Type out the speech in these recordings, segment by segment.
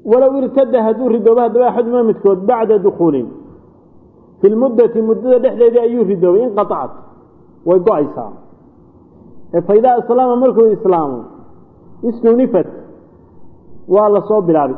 ولو ارتد هدو ردوبها دواء أحد ما متكود بعد دخول في المدة مدة دحدة أيوه ردوبة انقطعت ويقعيسها فإذا السلام ملكه الإسلام استنفت والله صوب بالعرب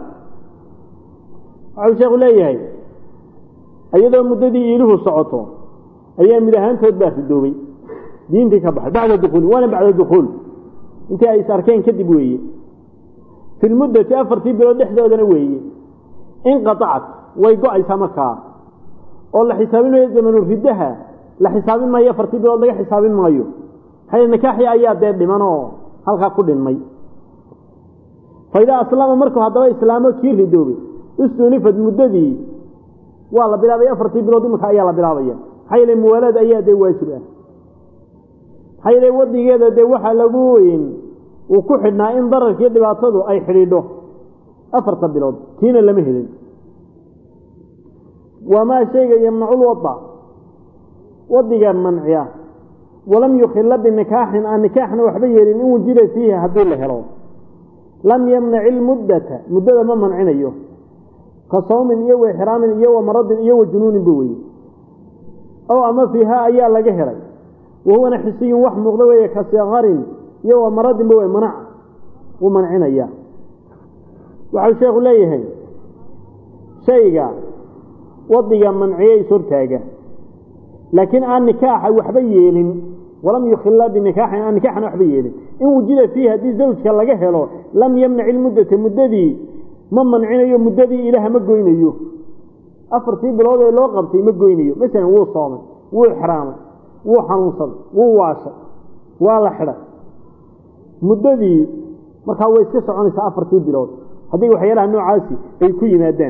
عوشة غلية أيضا المدة دي إله صعوته أيام مدهان تودبها في الدوبي دين تكبح بعد الدخول وانا بعد الدخول انت أي ساركين كدبوية في المدة أفرتي بلو دحدة ودنوية انقطعت ويقعي سمكها والله حسابين ويزمن الردها لحسابين ما يفرتي بلو دحدة حسابين ما يو هاي النكاحي آيات دي لمنو هلقا كل المي فإذا أسلام مركو هذا إسلامه كير ردوبي استنفت مدة دي والله بلا بيفرتي بلو دي مكا أيالا بلا بيا هاي الموالد أيات دي واجبه هاي ودي كذا دي waxa lagu weyn oo ku xidhnaa in dararkii dhibaatadu ay xiriidho afarta bilood tiina lama helin wama shayga yamna'u alwada wadiga manciya walam yukhilla binikahin an nikahna waxba yeelin in wajida fiiha hadii la helo lam yamna'i almuddata muddada ma mancinayo ka sawmin iyo ihraam iyo marad iyo junuun buwi oo ama fiiha ayaa laga helay وهو نحسي وح مغضوية كصغار يو مرض بوي منع ومنعنا إياه وعلى شيخ ليه شيئا وضيا منعيه سرتاجه لكن عن نكاح وحبيل ولم يخل بنكاح عن نكاح وحبيل إن وجد فيها دي زوج كلا جهله لم يمنع المدة دي من منعنا يوم مدة دي إلها مجوين يو أفرتي بالوضع لو قبتي مجوين يو مثلا هو صام هو حرام wuu xanuunsan wuu waashay waa la xidhay muddadii markaa way iska soconaysaa afartii bilood haddii waxyaalaha noocaasi ay ku yimaadaan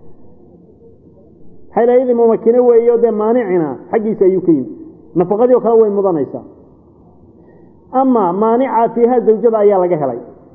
xelayadii mumakine weeyo dee maanicina xaggiisa ayuu ka yimid nafaqadii oo kale way mudanaysaa ama maanica fiiha zawjada ayaa laga helay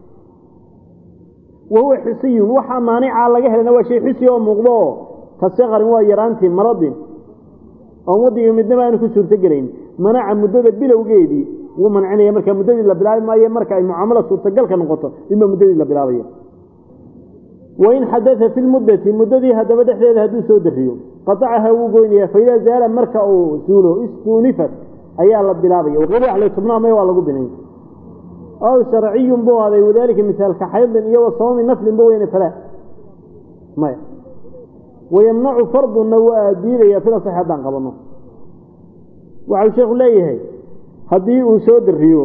wahuwa xisiyun waxaa maanica laga helayna waa shay xisi oo muuqdo oo kasaqarin waa yaraantii maradin oo wadiga midnaba aan ku suurta galeyn manaca muddada bilowgeedii wuu mancinaya marka muddadii la bilaabay maayo marka ay mucaamalo suurta gal ka noqoto ima muddadii la bilaabay وإن حدث في المدة مددي هذا بدح له هذا سود الريو قطعها وجوينيا فإذا زال مركا أو سولو استونفت أيها البلابية وغير على تبنا ما يوالقوا بنين أو شرعي بو هذا وذلك مثال كحيض يو صوم نفل بوين فلا ما ويمنع فرض النواء ديريا في الصحة دان قبلنا وعلى شيخ ليه هدي وسود الريو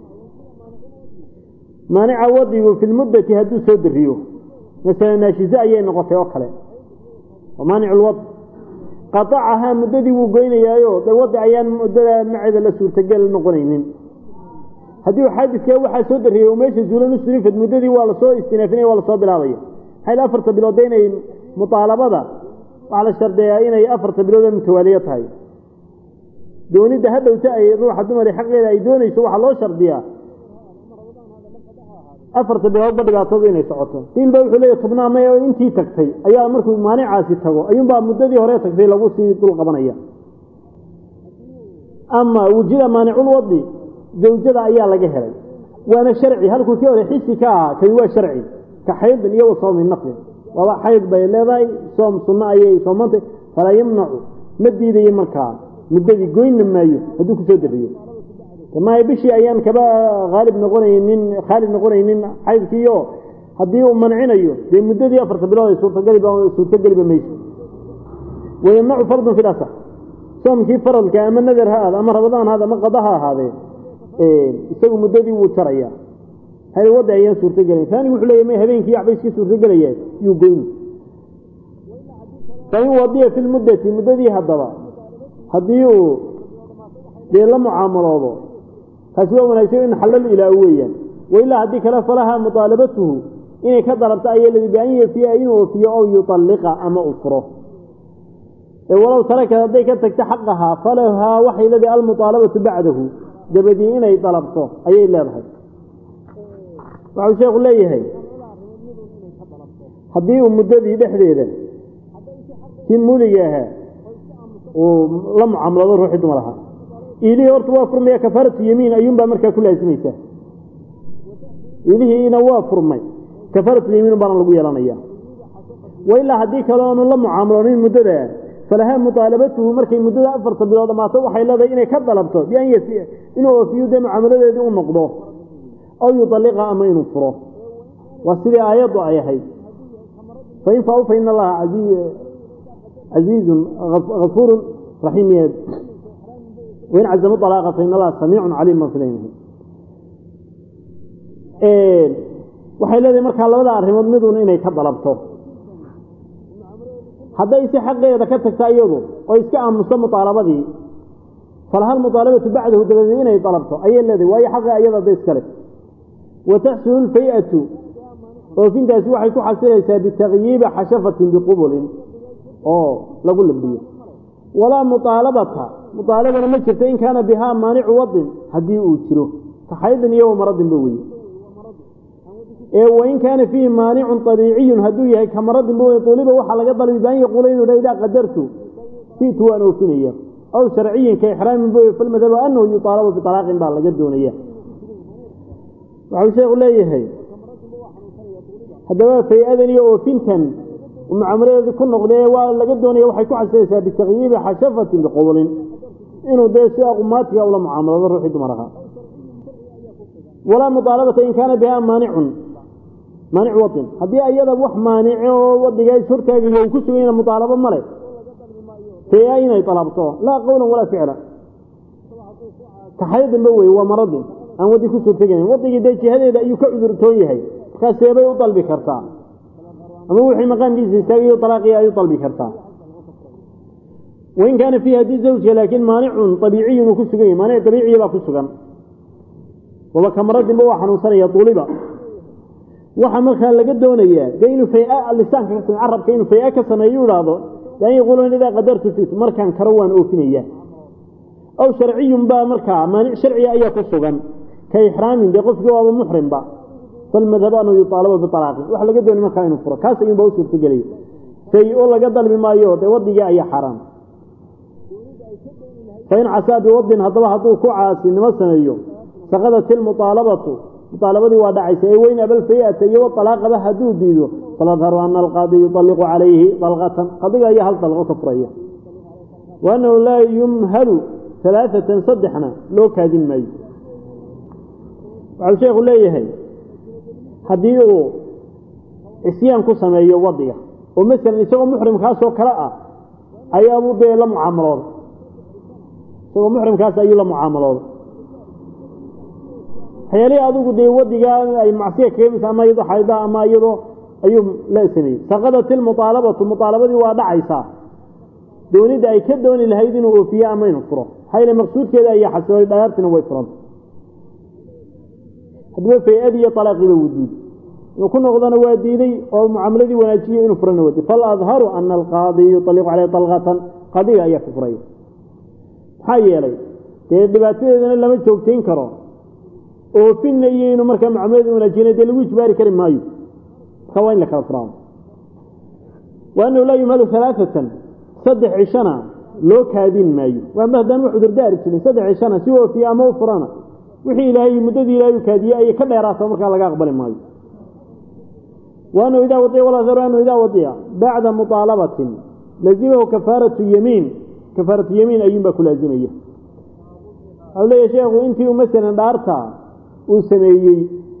مانع وضي في المدة هدو سود الريو مثلا ناشزاء ينقطع وكله ومانع الوضع قطعها مددي وقين يايو وضع أيان مدة معذ لسور تقل نقنين هدي حادث يا واحد سود الريو وماشي زولان السرين في المددي ولا صو استنافين ولا صو بلاضية هاي الأفرت بلودين مطالبة وعلى الشرط أين أفرت بلودين متوالية هاي دوني ده هذا وتأي روح الدمر حقه لا يدوني يسوي الله شرطية أفرت بلود بدأ تضين يسعطه تين بقول لي طبنا ما أنتي تكتي أيام مركو مانع عاسي تجو أيام بعد مدة دي هراء تكتي لو سي طول قبنية أما وجد مانع الوضي زوجة أيام لجهري وأنا شرعي هل كنت يقول حسي كيوا شرعي كحيض اليوم صوم النقل والله حيض بين ذي صوم صنع أي صومته فلا يمنع مدي ذي مكان مدة دي جوين لما يو هدوك سودريو كما يبشي أيام كبا غالب نقولين خالد نقولين حيض كيو هديو منعين أيو في مدة دي أفرت بلاوي سورة قلب ميش ويمنع فرض في الأسح صوم كيف فرض كأما النذر هذا أما رمضان هذا ما قضاها هذا يسوي مدة دي وشرعية هذا وضع أيام سورة قلب ثاني يقول لي ما هبين كي يعبيش كي سورة قلب يقول فهو وضيع في المدة دي هذا هديو دي لما عاملوا فسوى من يسوي إن حلل إلهويا وإلا هديك لا فلها مطالبته إن كضربت أي الذي بأن فيها إنه فيه أو يطلق أما أفره ولو ترك هديك تحقها فلها وحي الذي المطالبة بعده جبدي إنه يطلبته أي إلا رحل وعلى شيخ الله يهي هديه مدده بحديده كم موليها ولم عملوا روح دمرها إليه أرتوا فرمي كفارة يمين أيوم بأمريكا كلها اسميسة إليه نواف فرمي كفارة اليمين بأنا لقوا يلانيا وإلا هديك لون الله معاملين مدة فلها مطالبته مركي مدة أفرط بلاد ما توحى إلا إنه كذلبته بأن يسيء إنه في يد معاملة يدعو مقضاه أو يطلقها أما ينفره والسري آيات وآيهي فإن فأو فإن الله عزيز غفور رحيم يد وإن عزم الطلاق فإن الله سميع عليم ما في ذينه waxay leedahay marka labada arrimood miduna inay ka dalabto haday si xaqeeda ka tagta iyadu oo iska aamuso mutalabadii falahal mutalabatu ba'dahu dabadii inay dalabto ayay leedahay way xaqqa iyada iskale وتحصل الفئة وفينتاس waxay ku xasilaysaa bitaghyib hashafatin biqubulin la qul biyo wala mutalabana ma jirto in kana biha mani'u wadin hadii uu jiro taxaydan iyo maradin bawii وإن كان فيه مانع طبيعي هدو يهي كمرض بوي طولبه وحا لغا طلبي بان يقولين إذا قدرته في توان وفنية أو شرعيا كإحرام بوي فالمذهب أنه يطالب بطلاق بان لغا دونية وعلى شيء لا يهي هذا في أذني وفنتا ومعاملة كل نقضية ولغا دونية وحي كعسيسها بتغييب حشفة بقول إنه ده سياق ماتي أو معاملة الروح دمرها ولا مطالبة إن كان بها مانع وطن هذه أيضا وح مانع وضجاج شركة يوكسوا إلى مطالبة ملك في أين طلبته لا قولا ولا فعلا كحيد البوي ومرض أن ودي كسر تجين وضج ديش هذا يكعذر تويه كسبه يطلب كرتا أما وحي مقام بيز يستوي طلاقي يطلب كرتا وإن كان فيها دي زوجة لكن مانع طبيعي وكسر مانع طبيعي لا كسر وكمرض بوحا نصري طولبا وحملها لقد دونيا بينه فياء اللسان كان عرب كانه فياء كسنيو راضو يعني يقولون إذا قدرت في مركان كروان أوفنية أو شرعي با مركا مانع شرعي أي كسوغان كإحرام بقف جواب محرم با فالمذهب أنه يطالب بطلاقه وحا لقد دوني مركان ينفره كاسا ينبوسوا في قليل فيقول لقدر بما يوضي ودي أي حرام فإن عسى بوضي هضوه هضوه كعاسي نمسنا اليوم فقدت مطالبة وادعيسة وين أبل فيئة يو الطلاق بها ديدو فنظهر أن القاضي يطلق عليه طلقة قضية هي هل طلقة كفرية وأنه لا يمهل 3 صدحنا لو كادين مي وعلى شيخ الله يهي حديث إسيان قسم أيه وضيع ومثلا يسوى محرم كاسو كراء أي أبو بي لمعاملات سوى محرم كاسو أيه لمعاملات حيالي أدوك دي وديها أي معصية كيمس أما يضو حيضا أما يضو أيوم لا سمي سقطت المطالبة دي وادعيسا دوني دا أي كدوني لهيدين وفيها أما ينفره هاي المقصود كده أي حسوي دارتنا ويفرد هدوه في أدي طلاقي بودي وكنا غضانا واديدي ومعاملة دي وناجيه ينفرنا ودي فالأظهر أن القاضي يطلق عليه طلقة قضية أي كفرية هاي يلي تيدباتي إذن لما تشوكتين كرو وفينا يينو مركا معاملة وناجينا دي لويش باري كريم مايو خوين لك الفرام وأنه لا يمهل 3 صدح عشانا لو كادين مايو ومهدان وحدر داري صدح عشانا سوى في أمو فرانا وحي إلهي مددي لا يكادي أي كلا يراسه مركا لك أقبل مايو وأنه إذا وطيع ولا ذر أنه إذا وطيع بعد مطالبة لزمه كفارة يمين أيما كل لازمية أولا يا شيخ وإنتي مثلا دارتا وسميي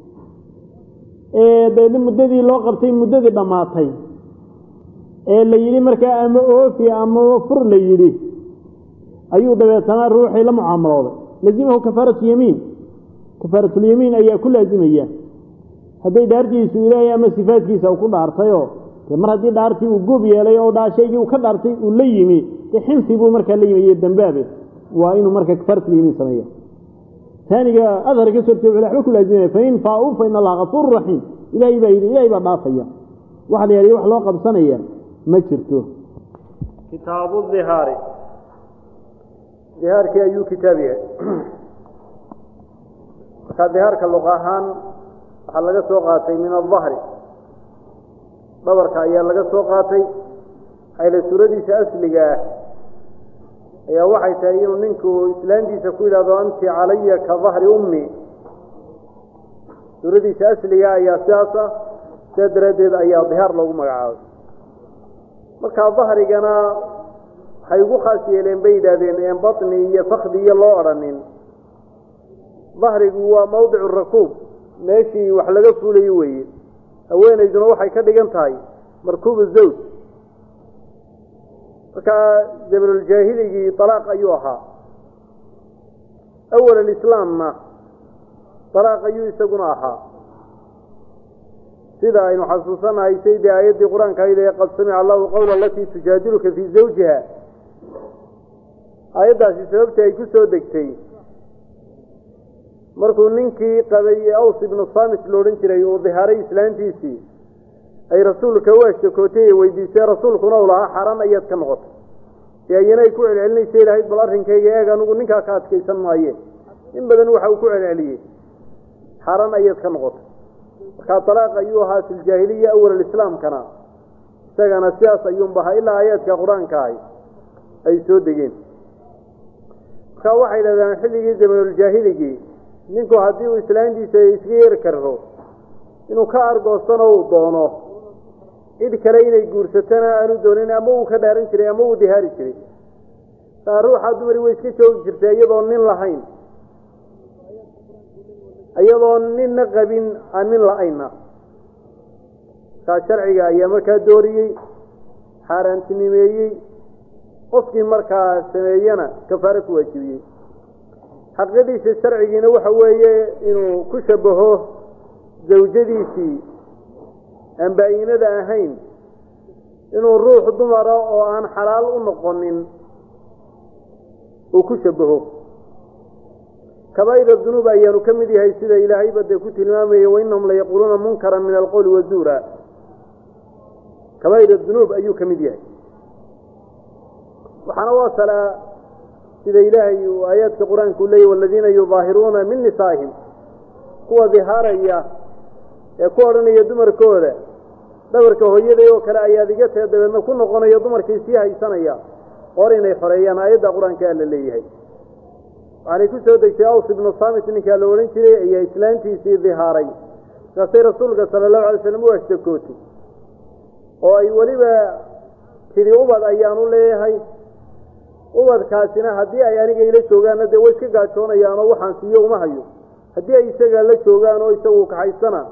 بين مددي لو قبتي مددي دماتي la yiri marka ama oofi ama fur la yiri ayuu dabeetana ruuxii la muaamalooday lazimahu kafaratu yamin ayaa ku laazimaya haday dhaartiisu ilaahay ama sifaadkiisa ku dhaartayo mar hadii dhaartii uu goob yeelay oo dhaashaygii uu ka dhaartay uu la yimi xinsi buu marka la yimi dambaabe waa inuu marka kafaratu yamin sameeyo ثانيا أظهر كسرته على حكم لازمه فإن فاؤوا فإن الله غفور رحيم إلهي بضافيا واحد يري واحد لو قبسنيا ما جرته كتاب الظهار ظهار كأيو كتابه كظهار كاللغاهان حلقة سوقاتي من الظهر ضبر كأيان لقى سوقاتي حيث سوردي سأسلقه يا وحي تأيين منكو إسلاندي سكويل هذا أنت علي كظهر أمي سوردي سأسلقه يا ساسة تدردد أي ظهار لو مقعاود markaa dahrigana waxay ugu khaas yeeleen bay yidhaahdeen een batni iyo fakdi iyo loo odhanin. dahrigu waa mawdicu rakuub, meeshii wax laga fuulayo weeye. haweenayduna waxay ka dhigan tahay markuubu zawj. markaa zamanuljaahiligi talaaq ayuu ahaa. awal alislaamna talaaq ayuu isaguna ahaa, sida aynu xasuusanahay saydii aayaddii qur-aanka ahayd ee qad samica allahu qawla alatii tujaadiluka fii zawjiha. aayaddaasi sababtii ay ku soo degtay markuu ninkii qabay ee aws ibnu saamit loodhan jiray uu dihaaray islaantiisii, ay rasuulka u ashtakootay ee weydiisay, rasuulkuna u lahaa xaaraan ayaad ka noqotay. ee ayana ay ku celcelinaysa lahayd bal arrinkayga eeg, anigu ninkaa ka adkaysan maaye. in badan waxa uu ku celceliyey xaaraan ayaad ka noqotay. markaa talaaq ayuu ahaa fi ljaahiliya. awal alislaamkana isagana sidaas ayuunbaha ilaa aayaadka qur-aanka ahi ay soo degeen. markaa waxay yidhahdaan xilligii zamanuljaahiligi ninku haddii uu islaantiisa iska yeeri karo inuu ka argoostano uu doono, cid kale inay guursatana aanu doonin, ama uu ka dhaaran jiray ama uu dihaari jiray. saa ruuxa dumari way iska joogi jirtay iyadoo nin lahayn, iyadoo ninna qabin aan nin la-ayna. saa sharciga ayaa markaa dooriyey, xaaraantinimeeyey, qofkii markaa sameeyana kafaaro ku waajibiyey. xaqiiqadiisa sharcigiina waxa weeye inuu ku shabaho zawjadiisii aan baa-inada ahayn, inuu ruux dumara oo aan xalaal u noqonin uu ku shabaho. kabaa'ir dunuub ayaanu ka mid yahay, sida ilaahayba dee ku tilmaamayay wainahum layaquuluuna munkaran min alqowli wazuura. kabaa'ir dunuub ayuu ka mid yahay. waxaana u asalaa sida ilaahay uu aayaadka qur-aanka u leeyahy waladiina yudaahiruuna min nisaa'ihim, kuwa dihaaraya ee ku odhanaya dumarkooda dhabarka hooyaday oo kale ayaad iga tee, dabeedna ku noqonaya dumarkii sii haysanaya hor inay xoreeyaan. aayadda qur-aanka alla leeyahay waxaanay ku soo degtay aws ibnu saamit ninkaa la odhan jiray ayaa islaantiisii dihaaray. markaasay rasuulka sala allahu alay slam u ashtakootay oo ay weliba tidhi ubad ayaanu leeyahay, ubadkaasina haddii ay aniga ila joogaanna dee way iska gaajoonayaanoo waxaan siiyo uma hayo, haddii ay isaga la joogaan oo isagu kaxaysana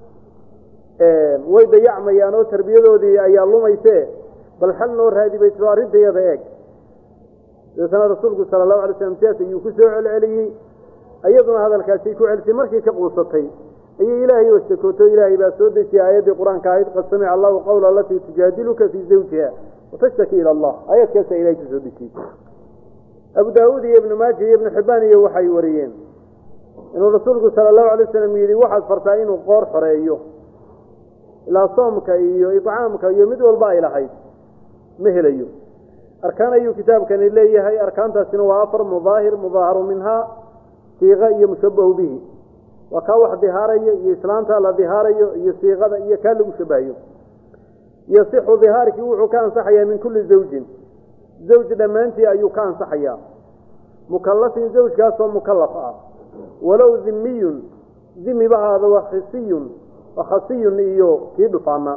way dayacmayaan oo tarbiyadoodii ayaa lumayse, bal xal noo raadi bay tiro arrintayada eeg. dabeetana rasuulku sala allahu alay slam sidaas ayuu ku soo celceliyey, iyaduna hadalkaasay ku celisay. markii ka quusatay ayay ilaahay u ashtakooto, ilaahay baa soo dejiyay aayaddii qur-aanka ahayd qad samica allahu qawla alatii tujaadiluka fii zawjiha watashtaki ila allah. aayaadkaasa ilahay ku soo dejiyey. abu daawuud iyo ibnu maaja iyo ibnu xibbaan iyo waxay wariyeen inuu rasuulku sala allahu alay wasalam yidhi waxaad fartaa inuu qoor xoreeyo, ilaa soomka iyo icaamka iyo mid walba ay lahayd ma helayo. arkaan ayuu kitaabkani leeyahay. arkaantaasina waa 4: mudaahir, mudaaharu minhaa, siiqa iyo mushabahu bihi. waa kaa wax dihaarayo iyo islaanta la dihaarayo iyo siiqada iyo kaa lagu shabahayo. yasixu dihaarkii wuxuu ka ansaxayaa min kulli zawjin, zawj dhammaantii ayuu ka ansaxayaa. mukallafin zawjkaasoo mukallaf ah, walow dhimiyun, dhimiba ahaada, wa khasiyun iyo kii dhufaana.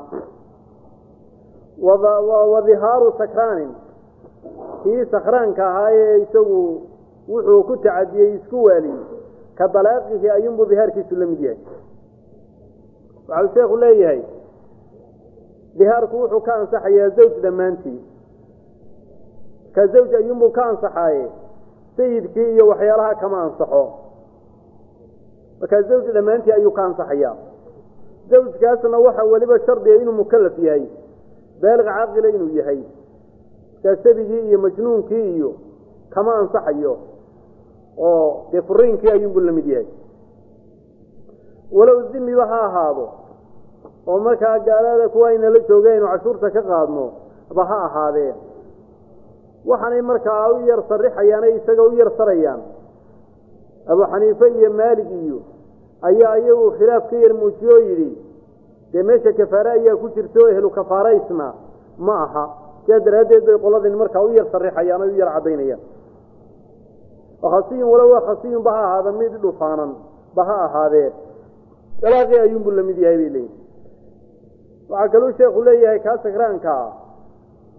wa dihaaru sakraanin, kii sakraanka ahaa ee isagu wuxuu ku tacadiyey isku waaliyey, ka dalaaqihi ayuunbuu dihaarkiisu la mid yahay. waxau sheekhu leeyahay dihaarku wuxuu ka ansaxayaa zawj dhammaantii. ka zawj ayuunbuu ka ansaxaaye sayidkii iyo waxyaalaha kama ansaxo. markaa zawj dhammaantii ayuu ka ansaxayaa. zawjkaasna waxaa weliba shardiga inuu mukallaf yahay, baaliq caaqila inuu yahay. markaa sabigii iyo majnuunkii iyo kama ansaxayo, oo dee furiinkii ayuunbuu la mid yahay. walow dhimiba ha ahaado, oo markaa gaalada kuwa aynala joogaynu cashuurta ka qaadno ba ha ahaadeen. waxaanay markaa u yar sarixayaanay isaga u yar sarayaan. abu xaniife iyo maalig iyo ayaa iyagu khilaaf ka yar muujiye oo yidhi dee meesha kafaare ayaa ku jirta oo ehlu kafaaraysna ma aha. sidaa daraaddeed bay qoladin markaa u yar sarixayaan o u yar caddaynayaan. khasiyun walow khasiyun ba ha ahaada, mid dhufaanan ba ha ahaadee, dalaaqii ayuunbuu la mid yahay bay leeyihin. waxaa kaluu sheekhu leeyahay kaa sakraankaa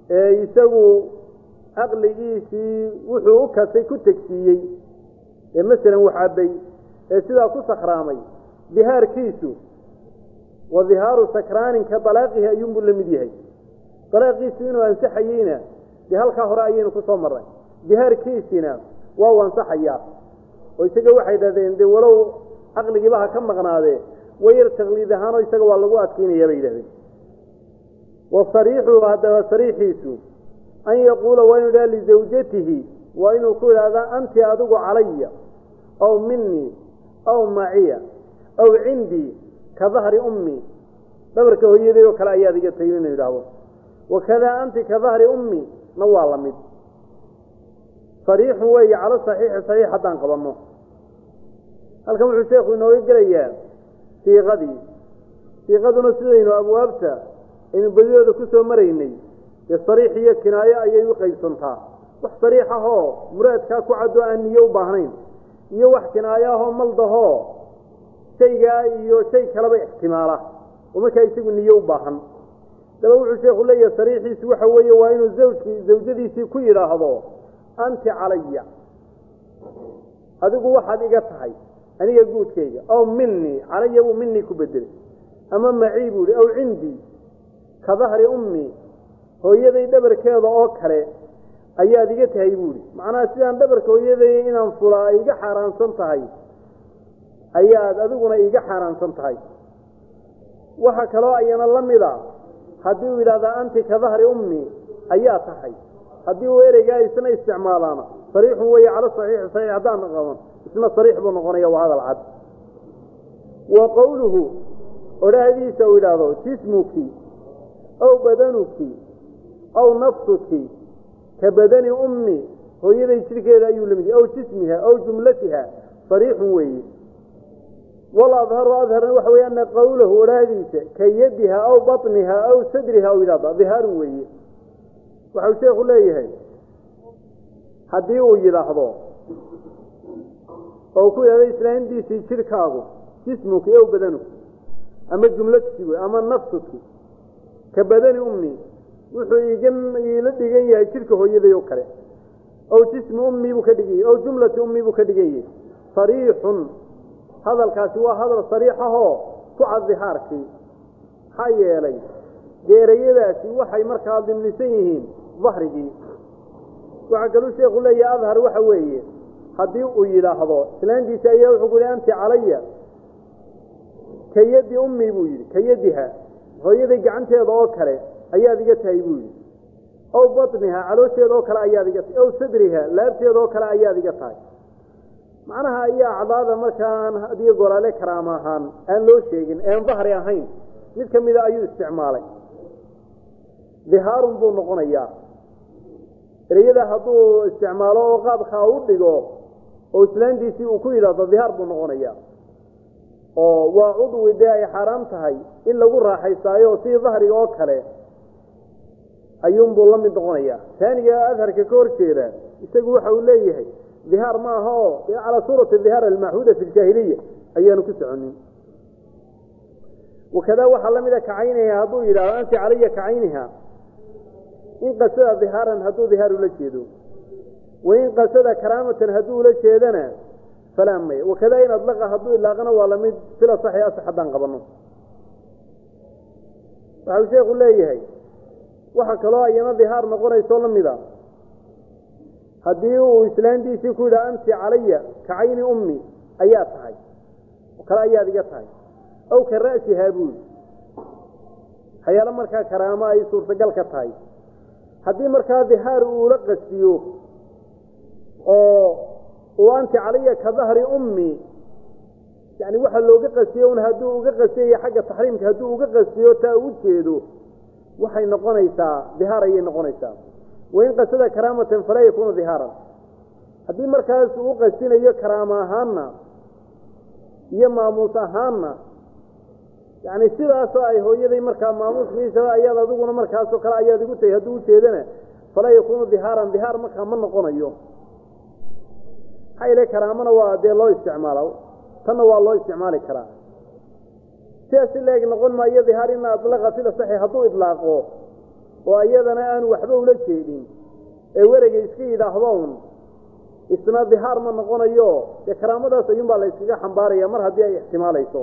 isagu aqligiisii wuxuu u kasay ku tegsiiyey masalan waxabay sidaa ku sakhraamay dihaarkiisu wa dihaaru sakraanin ka dalaaqihi ayuunbuu la mid yahay dalaaqiisu inuu ansaxayeyna dee halkaa hore ayaynu ku soo marray dihaarkiisina waa u ansaxayaa oo isaga waxay dhahdeen dee walow caqligiiba ha ka maqnaadee wayar taqliid ahaanoo isaga waa lagu adkeynayaa bay yidhahdeen wasariixu haddaba sariixiisu an yaquula waa inu idhaha lizawjatihi waa inuu ku idhaahdaa anti adigu calaya aw minii aw maciya aw cindii ka dahri ummi dhabarka hooyaday oo kale ayaad iga tahay inuu yidhaahdo wakadaa anti ka dahri ummi na waa la mid sariixun weeye cala saxiixi saxiix haddaan qabanno halkan wuxuu sheekhu inooga gelayaa siiqadii siiqaduna sidaynu abwaabta aynu badidooda ku soo maraynay dee sariix iyo kinaayo ayay u qaybsantaa wax sariix ahoo muraadkaa ku caddo aan niyo u baahnayn iyo wax kinaayo ahoo maldahoo shaygaa iyo shay kaleba ixtimaala oo markaa isagu niyo u baahan daba wuxuu sheekhu leeyahay sariixiisu waxa weeye waa inuu zawjadiisii ku yidhaahdo anti calaya adigu waxaad iga tahay aniga guudkayga aw minii calaya buu minii ku bedelay ama macii buu yihi aw cindii ka dahri ummi hooyaday dhabarkeeda oo kale ayaad iga tahay buu yihi macnaha sidaan dhabarka hooyaday inaan fulaa ay iga xaaraansan tahay ayaad adiguna iiga xaaraansan tahay waxa kaloo ayana la mida haddii uu yidhahdaa anti ka dahri ummi ayaa tahay haddii uu ereygaa isna isticmaalaana sariixun weeye cala saxiixi saxiix haddaan qaban isna sariix buu noqonaya waa hadal cad wa qowluhu odhaahdiisa uu yidhaahdo jismuki aw badanuki aw nafsuki ka badani ummi hooyaday jidhkeeda ayuu lamid yahay aw jismiha aw jumlatiha sariixun weeye waladharu adharna waxa weeye ana qowlahu odhaahdiisa ka yadiha aw batniha aw sadriha u yidhahda dihaarun weeye waxau sheekhu leeyahay haddii uu yidhaahdo oo ku yidhahdo islaantiisii jidhkaagu jismuki aw badanuki ama jumlatuki wey ama nafsuki ka badani ummi wuxuu iila dhigan yahay jidhka hooyaday oo kale aw jismi ummi buu ka dhigan yahay aw jumlati ummi buu ka dhigan yahay sariixun hadalkaasi waa hadal sariix ahoo ku cad dihaarkii maxaa yeelay dee ereyadaasi waxay markaa dimnisan yihiin dahrigii waxaa kaluu sheekhu leeyahay adhar waxa weeye haddii uu yidhaahdo islaantiisa ayaa wuxuu ku yihi anti calaya ka yadi ummi buu yidhi ka yadiha hooyaday gacanteeda oo kale ayaad iga tahay buu yidhi aw batniha caloosheeda oo kale ayaad iga tahay aw sadriha laabteeda oo kale ayaad iga tahay macnaha ayaa acdaada markaan hadiyo golaale karaama ahaan aan loo sheegin ean dahri ahayn mid ka mida ayuu isticmaalay dihaarun buu noqonayaa ereyada hadduu isticmaalo oo qaabkaa u dhigo oo islaantiisii uu ku yidhaahdo dihaar buu noqonayaa oo waa cudwi dee ay xaaraam tahay in lagu raaxaystaayo sidii dahriga oo kale ayuunbuu la mid noqonayaa taaniga adharka ka hor jeeda isagu waxa uu leeyahay dihaar ma aha oo dee calaa suurati dihaar almachuuda fi ljaahiliya ayaanu ku soconin wakadaa waxaa la mida kacayniha hadduu yidhahdo anti calaya kacayniha in qasada dihaaran hadduu dihaar ula jeedo wain qasada karaamatan hadduu ula jeedana falaa maya wakadaa in adlaqa hadduu ilaaqana waa lamid sila saxi asax haddaan qabanno waxau sheekhu leeyahay waxa kaloo ayana dihaar noqonaysoo la mida haddii uu islaantiisii ku yidhaha anti calaya kacayni ummi ayaa tahay oo kale ayaad iga tahay aw ka ra'sihaa buuli waxyaalo markaa karaamo ay suurtagal ka tahay haddii markaa dihaar uula qasiyo oo uu anti calaya ka dahri ummi yani waxa looga qasiyo un hadduu uga qasiyayo xagga taxriimka hadduu uga qasiyo taa ugu jeedo waxay noqonaysaa dihaar ayay noqonaysaa wain qasada karaamatan falaa yakuunu dihaaran haddii markaas uu qasinayo karaamo ahaanna iyo maamuus ahaanna yani sidaasoo ay hooyaday markaa maamuuskiisa ayaad adiguna markaasoo kale ayaad igu tahay hadduu ujeedana falaa yakuunu dihaaran dihaar markaa ma noqonayo maxaa ile karaamana waa dee loo isticmaala tanna waa loo isticmaali karaa sidaas leeg noqon maayo dihaar ina adlaqa sida saxi hadduu idlaaqo oo iyadana aan waxba ula jeedin ee wareega iska yidhaahdoon isna dihaar ma noqonayo dee karaamadaas ayuunbaa la iskaga xambaaraya mar haddii ay ixtimaalayso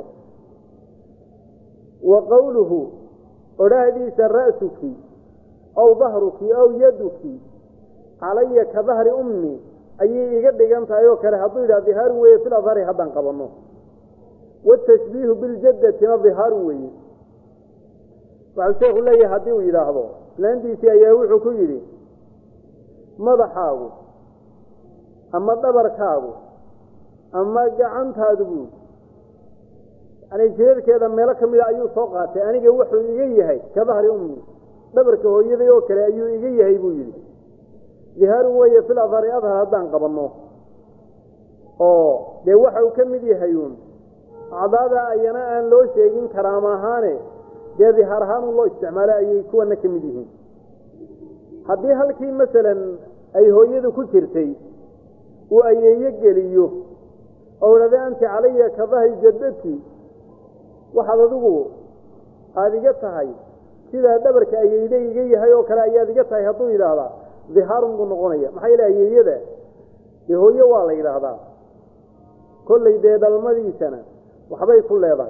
wa qowluhu odhaahdiisa ra'suki aw dahruki aw yaduki calaya ka dahri ummi ayay iga dhigan tahay oo kale hadduu yidhaha dihaarun weeye fil adhari haddaan qabanno watashbiihu biljaddatina dihaarun weeye waxau sheekhu leeyahay haddii uu yidhaahdo islaantiisii ayaa wuxuu ku yidhi madaxaagu ama dhabarkaagu ama gacantaadu buu yani jireerkeeda meelo ka mida ayuu soo qaatay aniga wuxuu iga yahay ka dahri ummi dhabarka hooyaday oo kale ayuu iga yahay buu yidhi dihaarun weeye fil adhari adhar haddaan qabanno oo dee waxa uu ka mid yahay uun acdaada ayana aan loo sheegin karaama ahaane dee dihaar ahaan un loo isticmaalo ayay kuwana ka mid yihiin haddii halkii masalan ay hooyadu ku jirtay uu ayeeyo geliyo oo idhahda anti calaya ka dahri jaddati waxaad adigu aada iga tahay sidaa dhabarka ayeeyda iga yahay oo kale ayaad iga tahay hadduu yidhaahdaa dihaarun buu noqonaya maxaa yeele ayeeyada dee hooye waa la yidhaahdaa kollay dee dhalmadiisana waxbay ku leedahay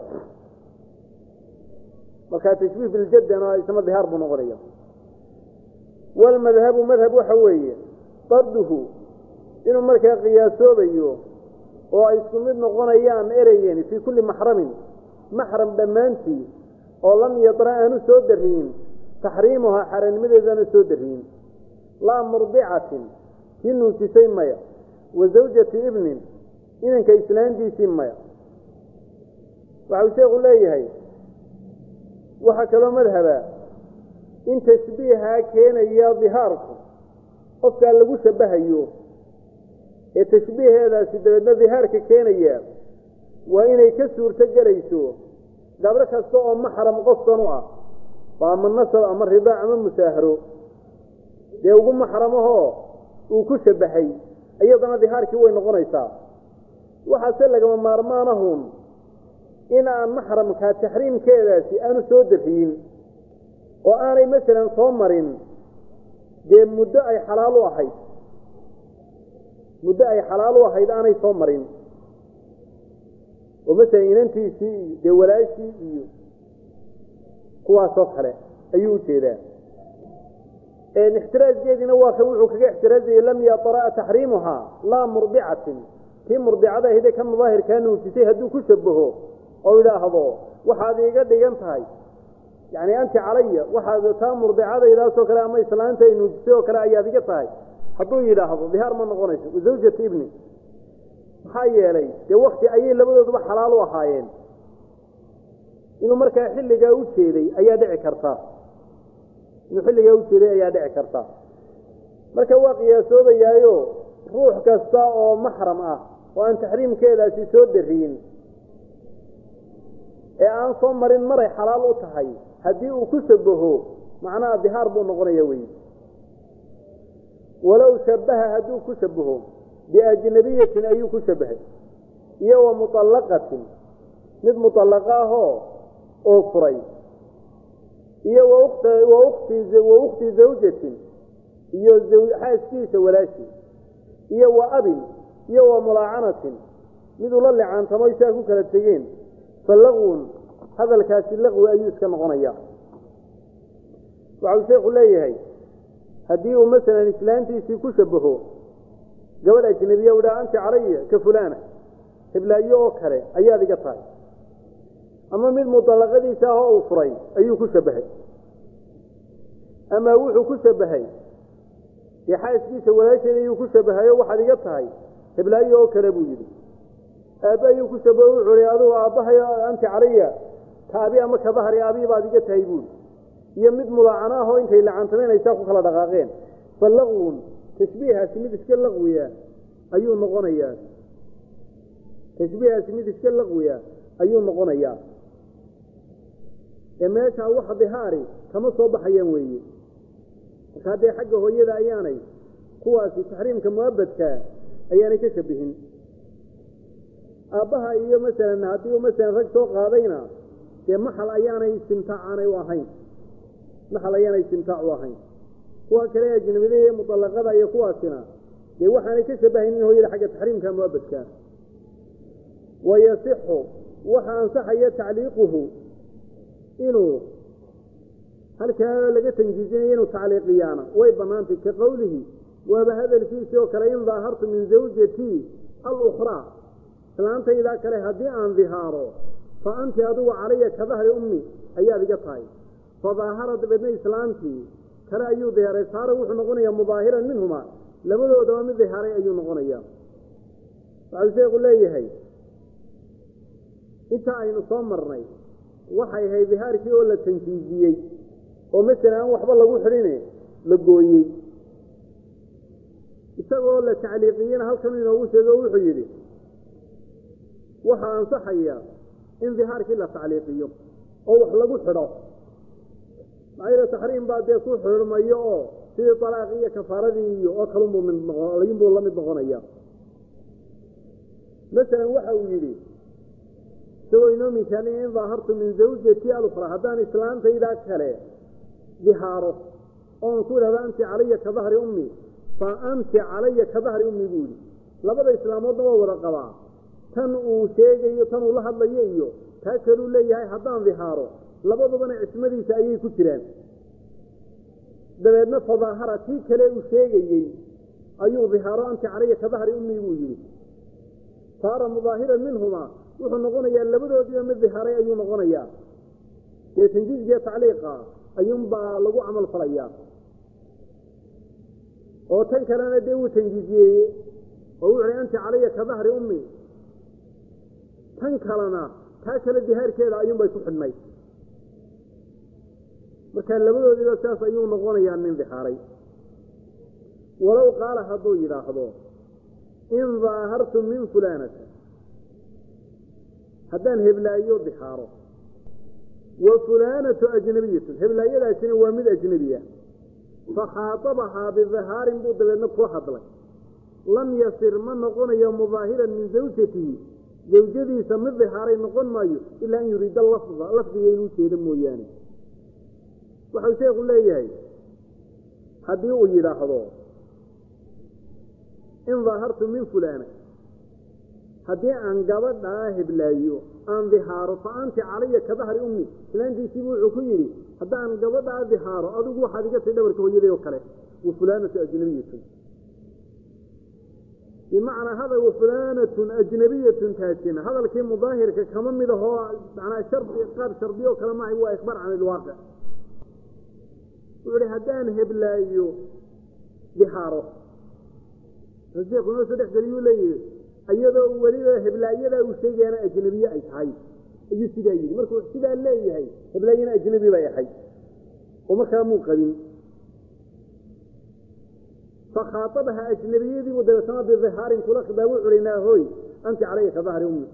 markaa tashbiih biljaddana isna dihaar buu noqonaya walmadhabu madhab waxa weeye darduhu inuu markaa qiyaasoobayo oo ay isku mid noqonayaan ereyeen fii kulli maxramin maxram dhammaantii oo lam yadra aanu soo dariyin taxriimuhaa xaaraannimadeeda aanu soo dariyin laa murdicatin kii nuujisay maya wa zawjati ibnin inanka islaantiisii maya waxau sheekhu leeyahay waxaa kaloo madhaba in tashbiihaa keenaya dihaarku qofkaa lagu shabahayo ee tashbiiheedaasi dabeedna dihaarka keenaya waa inay ka suurto gelayso gabdho kasta oo maxram qofkan u ah oo ama nasab ama ridaac ama musaaharo dee ugu maxramahoo uu ku shabahay iyadana dihaarkii way noqonaysaa waxaase lagama maarmaanahun in aan maxramkaa taxriimkeedaasi aanu soo dariyin oo aanay masalan soo marin dee muddo ay xalaal u ahayd aanay soo marin oo masalan inantiisii iyo dee walaashii iyo kuwaasoo kale ayuu ujeedaa ixtiraaskeediina waa kan wuxuu kaga ixtiraazayay lam yatara'a taxriimuhaa laa murdicatin tii murdicada ahide ka mudaahirkaa nuujisay hadduu ku shabaho oo idhaahdo waxaad iiga dhigan tahay yani anti calaya waxaad taa murdicadaydaasoo kale ama islaanta ay nuujisay oo kale ayaad iga tahay hadduu yidhaahdo dihaar ma noqonayso zawjati ibni maxaa yeelay dee wakti ayay labadooduba xalaal u ahaayeen inuu markaa xilligaa u jeeday ayaa dhici karta marka waa qiyaasoobayaayo ruux kasta oo maxram ah oo aan taxriimkeedaasi soo dariyin ee aan soo marin maray xalaal u tahay haddii uu ku shabaho macnaha dihaar buu noqonaya wey walow shabaha hadduu ku shabaho biajnabiyatin ayuu ku shabahay iyo wa muطallaqatin mid muطallaqa ahoo oo furay iyo wa ukhti zawjatin iyo xaaskiisa walaashii iyo wa abin iyo wa mulaacanatin mid ula licaantamo isaa ku kala tegeen fa laqwun hadalkaasi laqwi ayuu iska noqonaya waxau sheekhu leeyahay haddii uu masalan islaantiisii ku shabaho gabadh ajnabiya u dhaha anti calaya ka fulaana hiblaayo oo kale ayaad iga tahay ama mid mudallaqadiisa ah oo uu furay ayuu ku shabahay ama wuxuu ku shabahay dee xaaskiisa walaasheeda ayuu ku shabahayo waxaad iga tahay hiblaayo oo kale buu yidhi aabbe ayuu ku shabaho wuxuu hi adugu aabbahayo anti calaya kaabi ama ka dahri aabii baad iga tahay buuli iyo mid mulaacana ahoo intay lacantameynaysaa ku kala dhaqaaqeen fa laqwun tashbiihaasi mid iska laqwiya ayuu noqonayaa ee meeshaa wax dihaari kama soo baxayaan weeye marka haddee xagga hooyada ayaanay kuwaasi taxriimka muabadkaa ayaanay ka shabihin aabbaha iyo masalan haddii masalan rag soo qaadayna dee maxal ayaanay istimtaac aanay u ahayn نحليان استمتاع وهين وكلا أجنبية مطلقة يقواسنا وحنا كسبه إنه هي حاجة تحريم كان مؤبد كان ويصح وحنا صح تعليقه إنه هل كان لقى تنجيزين إنه تعليقيانا ويبنانت كقوله وبهذا الكيس وكرين ظاهرت من زوجتي الأخرى فأنت إذا كره هدي عن ظهاره فأنت أدو علي كظهر أمي أيها ذقطهاي فظاهرت بإذن إسلامتي كلا أيو ظهاري صار وحنا غنيا مظاهرا منهما لماذا دوام الظهاري أيو نغنيا فعلى يقول لي هي إنت أين صمرني وحي هي ظهارك ولا تنفيذيي ومثلا وحب الله وحرينه لقويي isagoo la tacliiqiyeen halkan inuu sheego wuxuu yiri waxa ansaxaya in dhihaarkii la tacliiqiyo oo wax lagu xidho ayra tahriim baad ku xirmayo oo sidii talaaqiya kafaaradii iyo oo kala muumin noqonayo buu la mid noqonaya مثلا waxa uu yiri soo inoo miisaanin dhaahartu min zawjati al-ukhra hadan islaantayda kale dhihaaro oo ku raanti caliya ka dhahri ummi فأنت علي كظهر أمي بولي لبدا إسلامات وورا قبا تنو شيغي تنو الله الله ييو تاكلوا لي هاي حدان ظهاره لبدا بنا عسمدي سايي كجيران دبيدنا فظاهرتي كلي شيغي ايو ظهاره انت علي كظهر أمي بولي صار مظاهرا منهما وحو نقونيا لبدودي مid ظهاري ايو نقونيا تنجيز جاء تعليقا ايوم با لغو عمل فليا oo tan kalena dee uu tanjiiziyay oo uu yiri anta caliya ka dhahri ummi tan kalena ta kala dihaarkeeda ayuun bay ku xidmay marka labadoodiba saas ayuu noqonayaa nin dhahaaray walaw qaala haduu yiraahdo in dhaahartu min fulanata hadan heblaayo dhihaaro wa fulanatu ajnabiyatu heblaayadaasina waa mid ajnabiya فخاطبها بظهار بودنا كوحدلك لم يصير من نقول يا مظاهرا من زوجته زوجتي سمى الظهار نقول ما إلا أن يريد اللفظ ينوشي دموياني وحو شيخ الله يهي حد يقول يلاحظه إن ظهرت من فلانة حد أن قبض آهب لايو أن ظهار فأنت علي كظهر أمي فلان دي سيبو عكيري حتى أن قبض ظهاره أدوه حديقة تدورك ويدي وكله وفلانة أجنبية بمعنى هذا وفلانة أجنبية تاتينا هذا الكلام مظاهر كمان ماذا هو معنى شرط إقرار شرطي وكلام معي هو إخبار عن الواقع وعلي هدان هبلايو ظهاره الشيخ الناس تحدثوا لي أيضا ولي هبلايدا وشيء أجنبية أي حي أي سيدايي مركو سيدا لي هي هبلاينا أجنبي بأي حي ومركا مو قديم فخاطبها أجنبية دي ودرسنا بظهار كلك باوع علينا هوي أنت علي كظهر أمي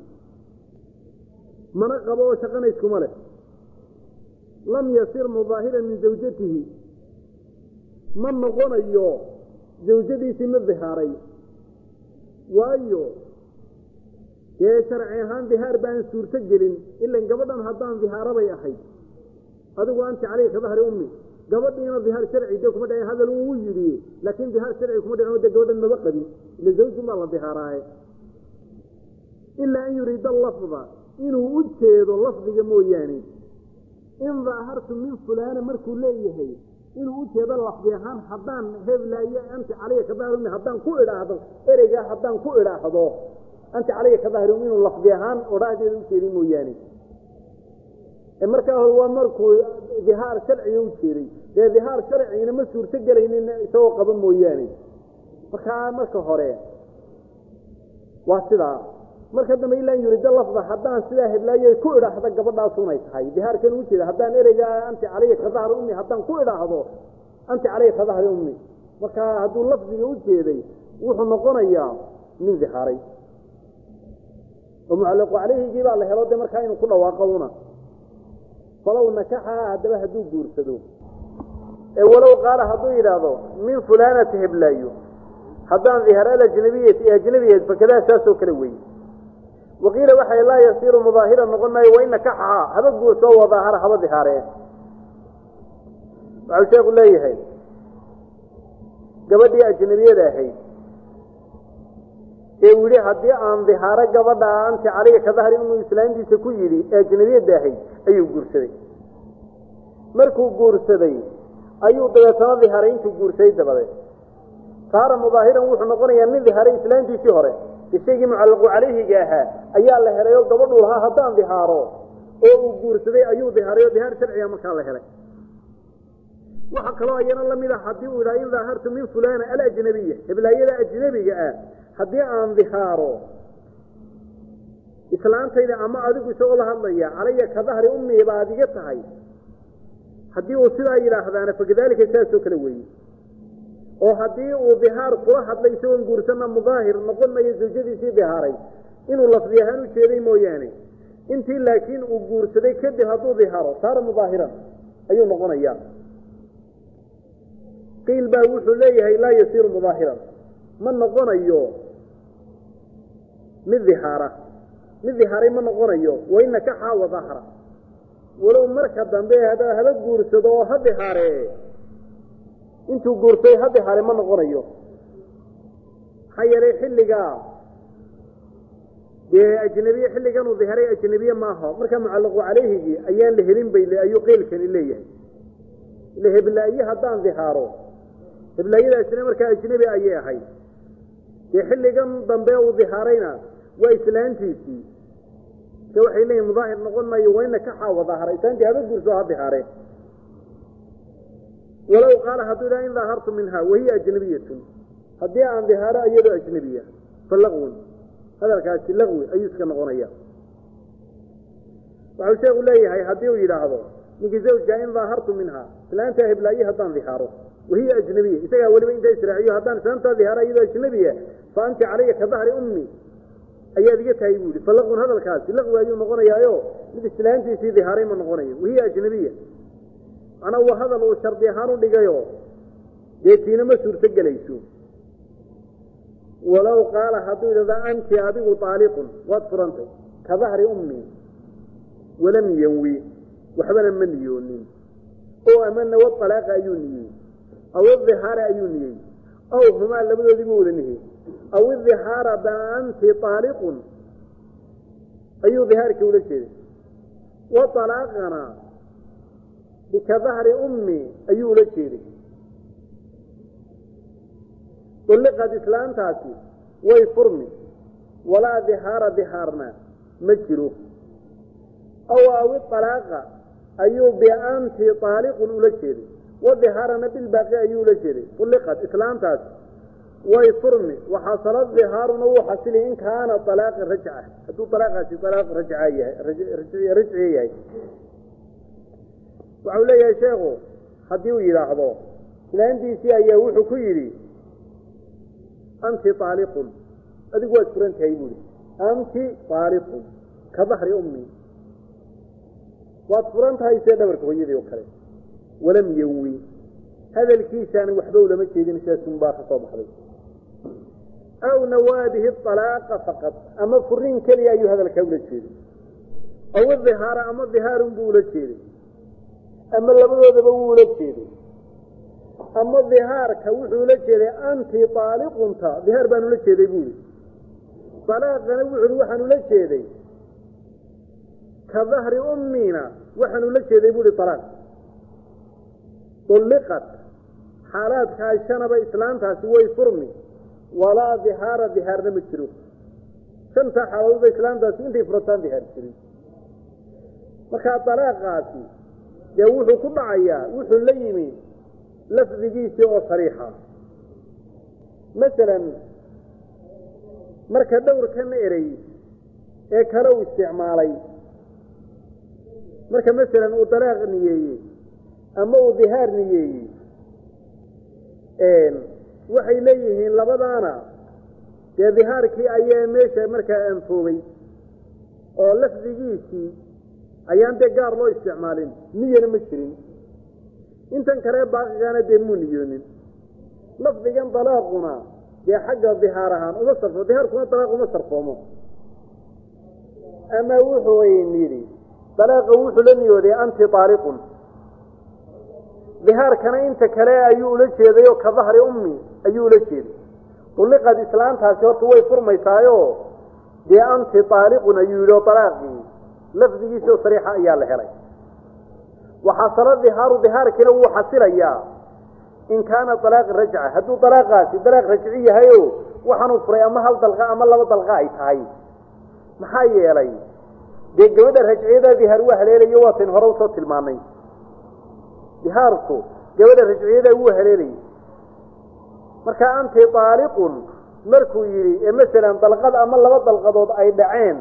من قبوا شقنا يسكم له لم يصير مظاهرا من زوجته من نقول أيوه زوجتي سم الظهاري وايو يا شرعيهان ظهار بان سورة جلين إلا إن قبضا هدان ظهار بي أحي أدو أنت عليك ظهر أمي قبضنا ظهار شرعي دوكم دعي هذا الوجودي لكن ظهار شرعي كم دعي قبضا المبقدي لزوج ما الله ظهاراي إلا أن يريد اللفظ إنه أجتهد اللفظ جموياني إن ظاهرت من فلان مركو ليه inuu u jeedo lafdi ahaan hadaan heblaayo anta caliya ka dhahrin hadaan ku iraahdo ereyga hadaan ku iraahdo anta caliya ka dhahrin inuu lafdi ahaan oraadeedu u jeedin mooyaane marka waa markuu dhihaar sharci u jeeday dhihaar sharciina ma suurta galaynin soo qaban mooyaane marka hore waa sida marka dambe ilaa yurido lafda hadaan sida heblaayo ku iraahdo gabadhaas unay tahay dhihaarkan u jeeda hadaan ereyga anta caliya ka dhahrin ummi hadaan ku iraahdo anta caliya ka dhahrin ummi marka haduu lafdiga u jeeday wuxuu noqonayaa min dhihaaray ومعلق عليه جبال الله هلو marka inuu ku dhawaaqo falaw nakaha hadaba haduu guursado walaw qaala haduu yiraahdo min fulanati heblaayo hadaan dhihaara ajnabiyad fakada saaso kala weey وقيل وحي لا يصير مظاهرا نقول ما وإن كحها هذا الجورس هو ظاهر هذا ظهاره waxuu sheekhu leeyahay gabadhii ajnabiyada ahayd ee wili haddii aan dihaaro gabadha anti caliga ka dahri inuu islaantiisa ku yidhi ee ajnabiyada ahayd ayuu guursaday markuu guursaday ayuu dabeetana dihaaray intuu guursaday dabadeed saara mudaahiran wuxuu noqonayaa nin dihaaray islaantiisii hore shaygii mucallaqu calayhiga ahaa ayaa la helay oo gabadhuu lahaa haddaan dihaaro oo uu guursaday ayuu dihaaray oo dihaar sharciga markaa la helay waxa kaloo ayana lamid ah haddii uu yidhaha in daahartu min fulana alajnabiya heblaayada ajnabiga ah haddii aan dihaaro islaantayda ama adigu isagoo la hadlaya calaya ka dahri ummii baad iga tahay haddii uu sidaa yidhaahdaana fakadalika saasoo kale weeye oo haddii uu dihaar kula hadlay isagoon guursanna mudaahir noqon mayo zawjadiisii dihaaray inuu lafdi ahaan u jeeday mooyaane intii laakiin uu guursaday kadib hadduu dihaaro saara mudaahiran ayuu noqonayaa qiil baa wuxuu leeyahay laa yasiiru mudaahiran ma noqonayo mid dihaaray ma noqonayo waina ka xaawa dahra walow marka dambe haba guursado oo ha dihaare intuu guursaday ha dihaare ma noqonayo maxaa yeelay xilligaa dee ajnabiye xilligan uu diharay ajnabiye maaha markaa mucallaqu calayhigii ayaan la helin bay ayuu qiilkani leeyahay ila heblaaye haddaan dihaaro heblaayadaasina markaa ajnabi ayay ahayd dee xilligan dambe uu dihaarayna waa islaantiisii se waxay leeyihin mudaahir noqon maayo waa ina ka xaawa dahara islaantii haba guurso ha dihaareen walow qaala hadduu idhaha in daahartu minhaa wahiya ajnabiyatun haddii aan dihaaro iyadoo ajnabiya fa laqwun hadalkaasi laqwi ayuu iska noqonaya waxuu sheekhu leeyahay haddii uu yidhaahdo ninkii zawjkaa in daahartu minhaa islaantaa heblaaye haddaan dihaaro wahiya ajnabiya isagaa weliba intaa israaciyo haddaan islaantaa dihaaro iyadoo ajnabiya fa anti calaya ka dahri ummi ayaad iga tahay buu yihi falaqun hadalkaasi laqwi ayuu noqonayaayo mid islaantiisii dihaaray ma noqonayo wahiya ajnabiya macnaa waa hadal uu shardi ahaan u dhigayo dee tiina ma suurto gelayso walow qaala hadduu idhahda anti adigu aaliqun waad furantay ka dahri ummi walam yanwi waxbana ma niyoonin oo ama nawad alaaqa ayuu niyey aw idihaara ayuu niyey aw humaa labadoodiiba wada nihey aw idihaara ba anti aaliqun ayuu dihaarkii ula jeeday wa alaaqana bika dahri ummi ayuu ula jeeday ulliqad islaantaasi way furmi walaa dihaara dihaarna ma jiro aw alaaqa ayuu bianti aaliqun ula jeeday wadihaarana bilbaaqi ayuu ula jeeday ulliqad islaantaasi way furmi waxasala dihaaruna wuu xasili in kaana alaaqi rajca hadduu alaaqaasi alaaq rajciye yahay waxau leeyahay sheekhu haddii uu yidhaahdo islaantiisii ayaa wuxuu ku yidhi anti aaliqun adigu waad furan tahay buuhi anti aaliqun ka dahri ummi waad furan tahay see dhabarka hooyadii oo kale walam yanwi hadalkiisaana waxba ulama jeedin sidaasunbaa ka soo baxday aw nawaadihi alaaqa faqad ama furiin keliya ayuu hadalkaa ula jeeday aw idihaara ama dihaarun buu ula jeeday ama labadoodaba wuu ula jeeday ama dihaarka wuxuu ula jeeday anti aaliqunta dihaar baan ula jeeday buui alaaqana wuxuui waxaan ula jeeday ka dahri ummina waxaan ula jeeday buui alaaq ulliqad xaalaadkaa shanaba islaantaasi way furmi walaa dihaara dihaarna ma jiro shantaa xaaladoodba islaantaasi intay furataan dihaar jirin markaa alaaqaasi dee wuxuu ku dhacayaa wuxuu la yimi lafdigiisii oo sariixa masalan marka dhowrkan erey ee kale uu isticmaalay marka masalan uu dalaaq niyeeyey ama uu dihaar niyeeyey waxay leeyihiin labadaana dee dihaarkii ayaa meesha markaa anfoobay oo lafdigiisii ayaan dee gaar loo isticmaalin niyana ma jirin intan kale baaqigana dee muu niyoonin lafdigan dalaaquna dee xagga dihaar ahaan uma sarfo dihaarkuna dalaaq uma sarfoomo ama wuxuu yidhi dalaaqa wuxuu la niyooday anti aaliqun dihaarkana inta kale ayuu ula jeeday oo ka dahri ummi ayuu ula jeeday طلقت islaantaasi horta way furmaysaayo dee anti taaliqun ayuu yidhi oo talaaqii lafdigiisa oo sariixa ayaa la helay waxasala dihaaru dihaarkiina wuu xasilayaa in kaana talaaqi rajca hadduu talaaqaasi talaaq rajci yahayo waxaanuu furay ama hal dalqa ama laba dalqa ay tahay maxaa yeelay dee gabadha rajciyada dihaar waa haleelayo waatayn hore usoo tilmaanay dihaarku gabadha rajciyada wuu haleelayay marka anti taaliqun markuu yidhi ee masalan dalqad ama laba dalqadood ay dhaceen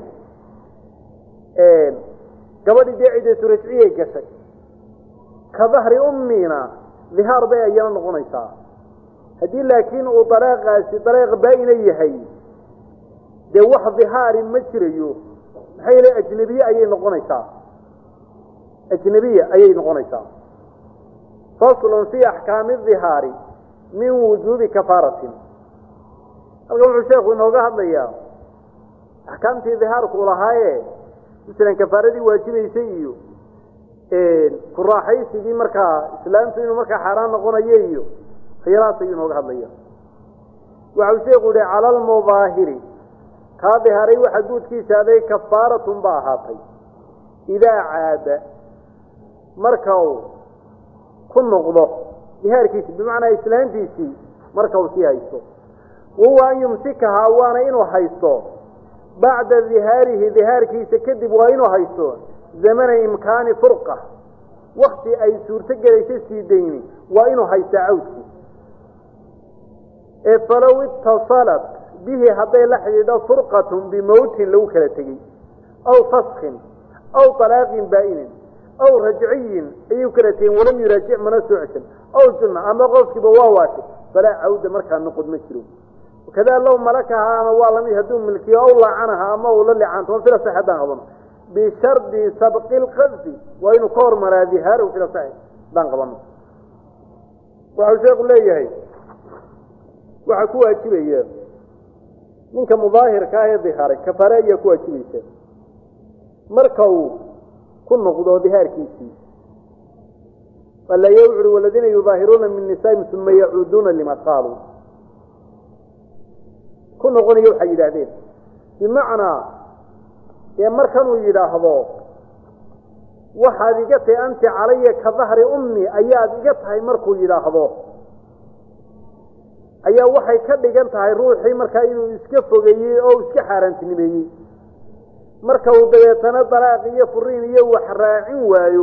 gabadhii dee ciddatu rajciyay gashay ka dahri ummina dihaar bay ayana noqonaysaa haddii laakiin uu dalaaqaasi dalaaq baa-ina yahay dee wax dihaari ma jirayo maxaa yeele ajnabiye ayay noqonaysaa ajnabiya ayay noqonaysaa faslun fii axkaami dihaari min wujuubi kafaaratin halkan wuxuu sheekhu inooga hadlayaa axkaamtii dihaarku lahaaye masalan kafaaradii waajibaysay iyo ku raaxaysigii markaa islaamtu inuu markaa xaaraan noqonayo iyo khiyarahaas ayuu inooga hadlaya waxau sheekhu yihi cala almudaahiri kaa dihaaray waxa guudkiisa aday kafaaratun ba ahaatay idaa caada marka uu ku noqdo dihaarkiisi bimacnaa islaantiisii marka uu sii haysto wahuwa an yumsikahaa waana inuu haysto bacda dihaarihi dihaarkiisa kadib waa inuu haysto zamana imkaani furqa wakti ay suurto gelaysa sii dayni waa inuu haystaa cawdkii ee falow itasalat bihi hadday la xidhiidho furqatun bimowtin lagu kala tegey aw faskin aw talaaqin baa-inin aw rajciyin ayuu kala tegeen walam yuraajic mana soo ceshan aw junna ama qofkiiba waa waashay falaa cawda markaa noqod ma jiro wakadaa low malakahaa ama waa lamid hadduu milkiyo aw laacanaha ama uu la licaanto fila sax haddaan qabano bishardi sabqi lqadfi waa inuu ka hormaraa dihaarahu fila sax haddaan qabano waxau sheeku leeyahay waxaa ku waajibaya ninka mudaahirka ah ee dihaaray kafaare ayaa ku waajibaysa marka uu ku noqdo dihaarkiisii allaaya wuxu uhi waladiina yudaahiruuna min nisaa'ihim uma yacuuduuna lima qaaluu ku noqonayo waxay yidhaahdeen bimacnaa dee markanuu yidhaahdo waxaad iga tahay anti calaya ka dahri ummi ayaad iga tahay markuu yidhaahdo ayaa waxay ka dhigan tahay ruuxii markaa inuu iska fogeeyey oo iska xaaraantinimeeyey marka uu dabeetana dalaaq iyo furiin iyo wax raacin waayo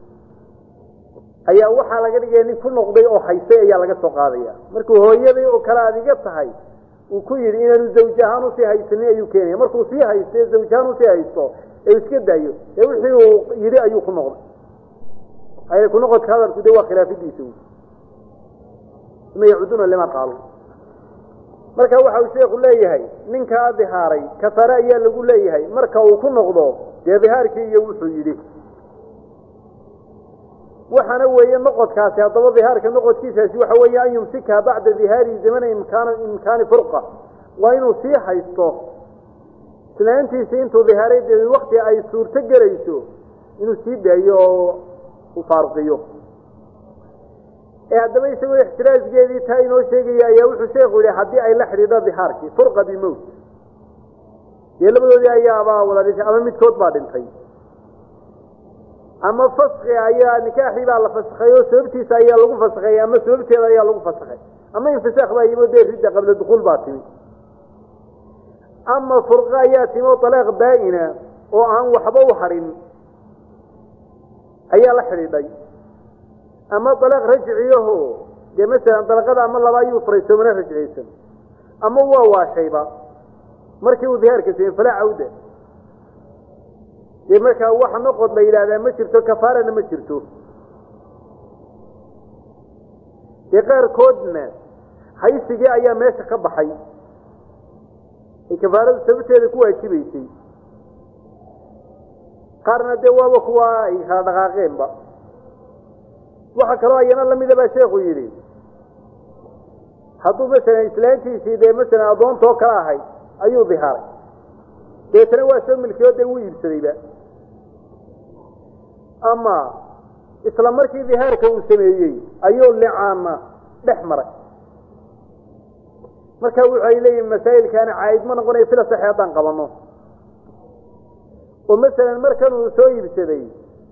ayaa waxaa laga dhigaya nin ku noqday oo haystay ayaa laga soo qaadaya markuu hooyadii oo kale aad iga tahay uu ku yidhi inaanu zawj ahaan usii haysanin ayuu keenaya markuu sii hayste zawj ahaan usii haysto ee iska daayo ee wixii uu yidhi ayuu ku noqday ay ku noqodka hadalku de waa khilaafidiisa uma yacuuduuna lima qaalu marka waxa uu sheekhu leeyahay ninkaa dihaaray kafaare ayaa lagu leeyahay marka uu ku noqdo dee dihaarkii iyo wuxuu yidhi waxaana weeye noqodkaasi haddaba dihaarka noqodkiisaasi waxa weeye an yumsikaha bacda dihaari zamana imkaani furqa waa inuu sii haysto islaantiisii intuu dihaaray dee wakti ay suurto gelayso inuu sii daayo oo u faaruqiyo haddaba isagoo ixtiraasgeedii taa inoo sheegaya ayaa wuxuu sheekhu yihi haddii ay la xidhiidho dihaarkii furqa bimowt dee labadoodii ayaabaa wada dhintay ama midkood baa dhintay ama faski ayaa nikaaxii baa la faskay oo sababtiisa ayaa lagu faskay ama sababteeda ayaa lagu faskay ama infisaaq baa yimi dee ridda qabla dukuul baa timi ama furqa ayaa timi oo talaaq baa-ina oo aan waxba u harin ayaa la xidhiidhay ama dalaaq rajciyaho dee masalan dalaqada ama laba ayuu furay soomana rajciyeysan ama waa waashayba markii uu dihaarka samey falaa cawda dee markaa wax noqod la yidhahdaa ma jirto kafaarana ma jirto dee qaarkoodna haysigii ayaa meesha ka baxay ay kafaaradu sababteeda ku waajibaysay qaarna dee waaba kuwa ay kala dhaqaaqeenba waxa kaloo ayana lamida baa sheekhu yidhi hadduu masalan islaantiisii dee masalan addoontoo kale ahayd ayuu dihaaray deetana waa soo milkiyo dee wuu iibsadayba ama isla markii dihaarka uu sameeyey ayuu licaana dhex maray marka waxay leeyihiin masaa'ilkaana caayid ma noqonayo sida sax haddaan qabano oo masalan markan uu soo iibsaday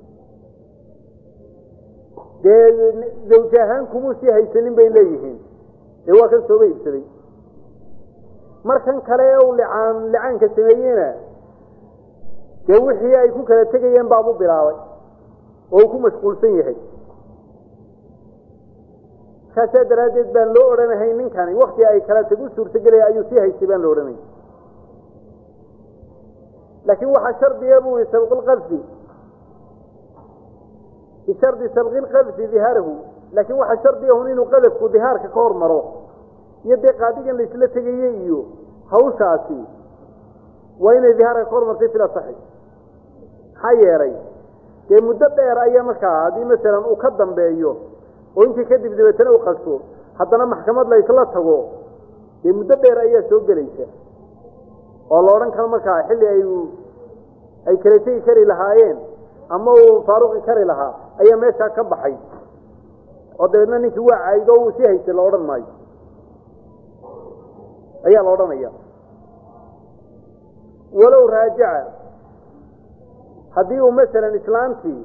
dee zawjahaan kumuu sii haysanin bay leeyihiin ee waa kan sooba iibsaday markan kale uu licaanka sameeyeyna dee wixii ay ku kala tegayeen baabu bilaabay oo uu ku mashquulsan yahay kaasaa daraaddeed baan loo odhanahay ninkani wakti ay kala tag u suurtagelaya ayuu sii haystay baan la odhanay laakiin waxaa shardiya buu yihi sabqulqadfi bishardi sabqilqadfi dihaarahu laakiin waxaa shardigahun inuu qadafku dihaarka ka hormaro iyo dee qaadigan laisla tegayey iyo hawshaasi waa inay dihaarka ka hormartay sida saxi maxaa yeelay dee muddo dheer ayaa markaa haddii masalan uu ka dambeeyo oo intii kadib dabeetana u qasto haddana maxkamad la isla tago dee muddo dheer ayaa soo gelaysa oo la odhan karo markaa xilli ay kala tegi kari lahaayeen ama uu faaruqi kari lahaa ayaa meeshaa ka baxay oo dabeedna ninkii waa caayid oo uu sii haystay la odhan maayo ayaa la odhanaya walow raajaca haddii uu masalan islaantii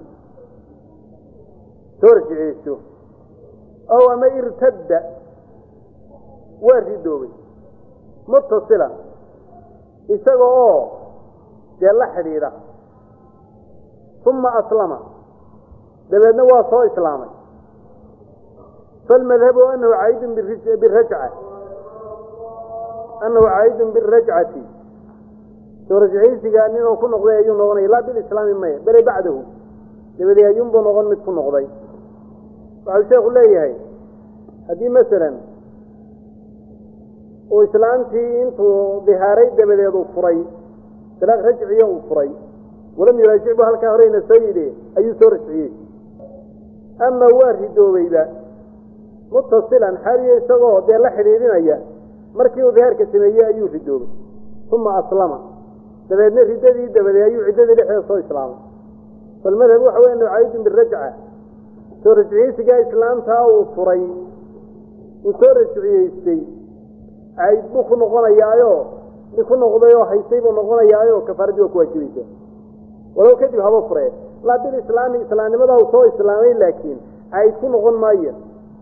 soo rajiceyso ow ama irtadda waa ridoobay mutasila isaga oo dee la xidhiidha uma aslama dabeedna waa soo islaamay falmadhabu anahu caa'idun birajcati soo rajciysiga ninuu ku noqday ayuu noqonaya laa bilislaami maya bere bacdahu dabadeed ayuunbuu noqon mid ku noqday waxau sheekhu leeyahay haddii masalan uu islaantii intuu dihaaray dabadeed uu furay dalaaq rajciyo uu furay walam yuraajicbu halkaa horeyna soo yidhi ayuu soo rajciyey ama waa ridoobayba mutasilan xaaliyo isagoo dee la xidhiidhinaya markii uu dihaarka sameeyey ayuu ridoobay uma aslama dabeedna riddadii dabadeed ayuu ciddadii dhexdeeda soo islaamay falmadhab waxa wey anu caa'idun birajca soo rajciyeysigaa islaamtaa uu furay uu soo rajciyeystay caa'id buu ku noqonayaayo mid ku noqday oo haystay buu noqonayaayo kafaaradii waa ku waajibaysa walow kadib haba furee laa bilislaami islaamnimadaa uu soo islaamay laakiin caa'id ku noqon maayo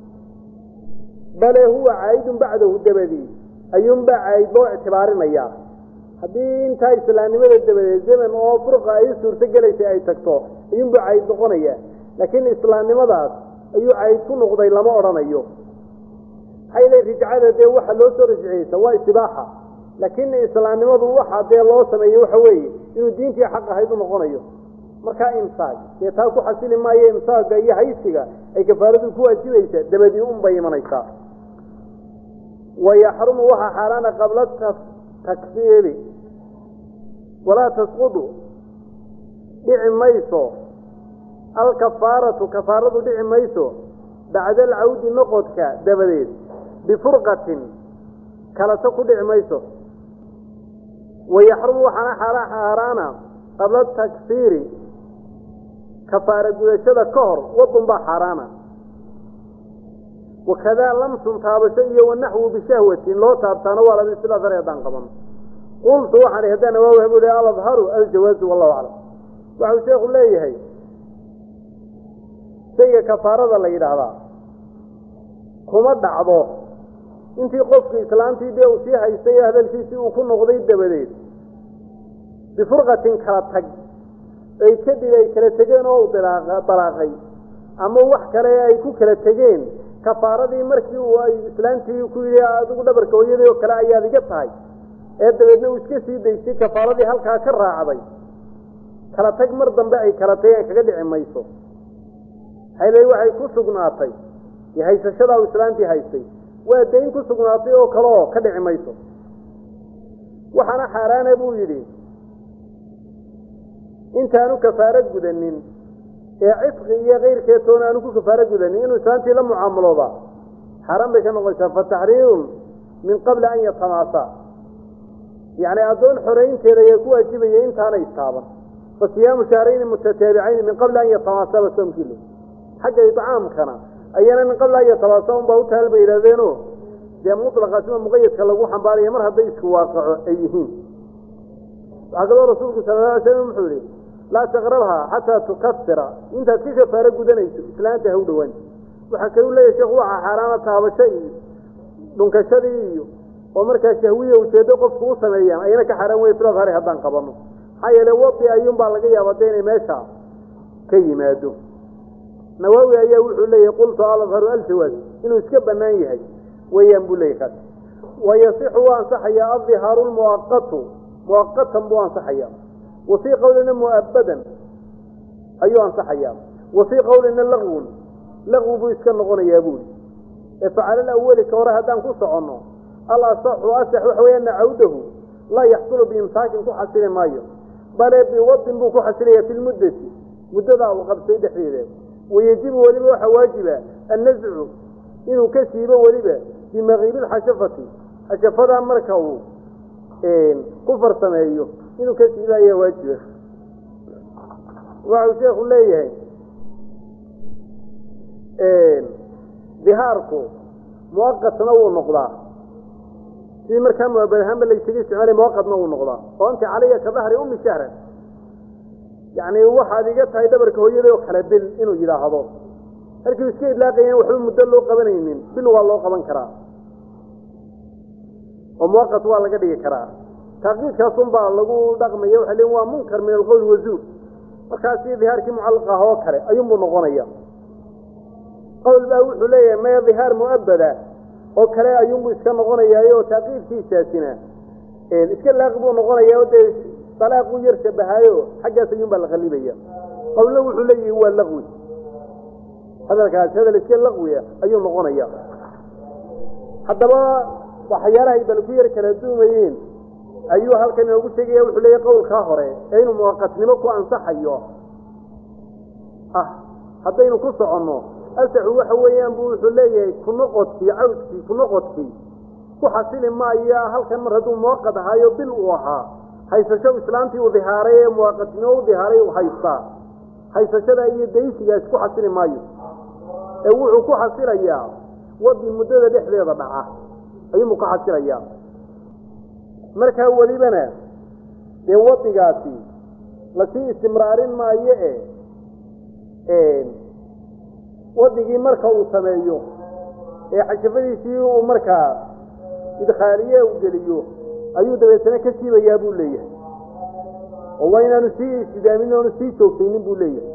bale huwa caa'idun bacdahu dabadii ayuunbaa caa'id loo ictibaarinayaa haddii intaa islaamnimada dabadeed zaman oo furqa ay suurto gelaysay ay tagto ayuunbuu caa'id noqonaya laakiin islaamnimadaas ayuu caa'id ku noqday lama odhanayo maxaa yeele rijcada dee waxa loo soo rajciyeysa waa istibaaxa laakiin islaamnimadu waxa dee loo sameeyey waxa weeye inuu diintii xaq ahayd u noqonayo markaa imsaaq dee taa ku xasili maayo imsaaga iyo haysiga ay kafaaradu ku waajibaysa dabadii unbay imanaysaa wayaxrumu waxaa xaaraana qabla takfiiri walaa tasqudu dhici mayso alkafaaratu kafaaradu dhici mayso bacda alcawdi noqodka dabadeed bifurqatin kalato ku dhici mayso wayaxrumu waxaana xaaraana qabla takfiiri kafaara gudashada ka hor wadun baa xaaraana wakadaa lamsun taabasho iyo wanaxwu bishahwatin loo taabtaano waa laba sidaas haddaan qabano qultu waxaan ihi haddaan waa wahbu leey aladharu aljawaazu wallahu aclam waxau sheekhu leeyahay shayga kafaarada la yidhaahdaa kuma dhacdo intii qofkii islaantii dee uu sii haystay ee hadalkiisii uu ku noqday dabadeed bifurqatin kala tag ay kadib ay kala tegeen oo u dalaaqay ama wax kale ay ku kala tegeen kafaaradii markii uu ay islaantii ku yidhi adigu dhabarka hooyadii oo kale ayaad iga tahay ee dabeedna uu iska sii daystay kafaaradii halkaa ka raacday kala tag mar dambe ay kala tageen kaga dhici mayso haylay waxay ku sugnaatay haysashadaa uu islaantii haystay waa dayn ku sugnaatay oo kale oo ka dhici mayso waxaana xaaraana buu yidhi intaanu kafaaro gudanin ee cidqi iyo kayrkeetoona aanu ku kafaaro gudanin inuu islaantii la mucaamalooda xaaraan bay ka noqonaysaa fataxriirun min qabli an yatamaasa yacni addoon xoraynteeda ayaa ku waajibaya intaanay istaaban fa siyaamu shahrayni mutataabicayn min qabli an yatamaasaba soomkiilo xagga itcaamkana ayana min qabla ay tawaasawun baa u taalba yiraadeeno dee mutlaqa sida muqayyadka lagu xambaarayo mar hadday isku waaqaco ay yihiin waxaa rasuulku sallallahu alayhi wasallam wuxuu yiri la taqrabha hatta tukaffira inta kika faara gudanayso islaanta haw dhawaan waxa kale uu leeyahay sheekhu waxa xaraana taabashay dhunkashadii oo markaa shahwiye uu jeedo qofku u sameeyaan ayna ka xaraan way firaad hore haddaan qabano hay'ale wadi ayuun baa laga yaabaa inay meesha ka yimaado nawawi ayaa wuxuu leeyahay qultu al-azharu al-jawaz inuu iska banaan yahay wayaan buu leeyahay wayasihu wa ansaxaya adhiharu al-muwaqqatu muwaqqatan buu ansaxaya wa fi qawlina mu'abbadan ayuu ansaxaya wa fi qawlina lagwu buu iska noqonayaa buu فعلى الأول كورة هدان كسعنه الأصح وأصح وحويان عوده لا يحصل بإمساك كحسن مايو بل بوضع كحسنية في المدة مدة وقد سيد حيله ويجب ولبه حواجبه النزع إنه كسيبه ولبه بمغيب الحشفة مركه كفر سمايه إنه كسيبه يواجبه وعو شيخ الله ظهاركو مؤقت نو نقضا في مركان مبهم اللي يسجل استعمالي مؤقت نو نقضا وانت علي كظهر أم الشهر يعني واحد يقطع يدبرك هو يلي وكلا بل إنه إلى هذا هلك مسكين لاقيين وحلم مدلو قبنين بل والله قبن كرا ومؤقت والله قد يكرا تقييد كصنبا لقو دقم يوحلين ومنكر من القول والزور وكاسي ظهارك معلقة هو كرا أيوم نغنيا قول باوح ليه ما يظهر مؤبدا وكلا يوم اسكن نغنيا يو تقييد في ساسنا اسكن لاقبو نغنيا ودي طلاق يرشبهايو حاجه سيوم بالغليبيه قول له وحليه هو اللغوي هذا الاسكن لغويه ايو نغنيا حدبا waxyaaraha balfiir kala duumayeen ayuu halkan ugu sheegay wuxuu leeyahay qowlka hore inuu muwaqatnimo ku ansaxayo hadaynu ku socono asaxu waxa weeyaan buu wuxuu leeyahay ku noqodkii ku xasilin ma ayaa halkan mar haduu muwaqad ahayo bil uu ahaa haysasho islaantii uu dhihaaray muwaqatnimo uu dhihaaray uu haysashada iyo deysiga isku xasilin maayo ee wuxuu ku xasilayaa wadi muddada dhexdeeda dhaca ayuu ku xasilayaa marka walibana ee wadigaasi la sii istimraarin maayo wadigii marka uu sameeyo ee xashafadiisii uu marka idkhaaliye u geliyo ayuu dabeetana ka siibayaa buu leeyahay oo waynaanu sii istidaamin oo sii joogtaynin buu leeyahay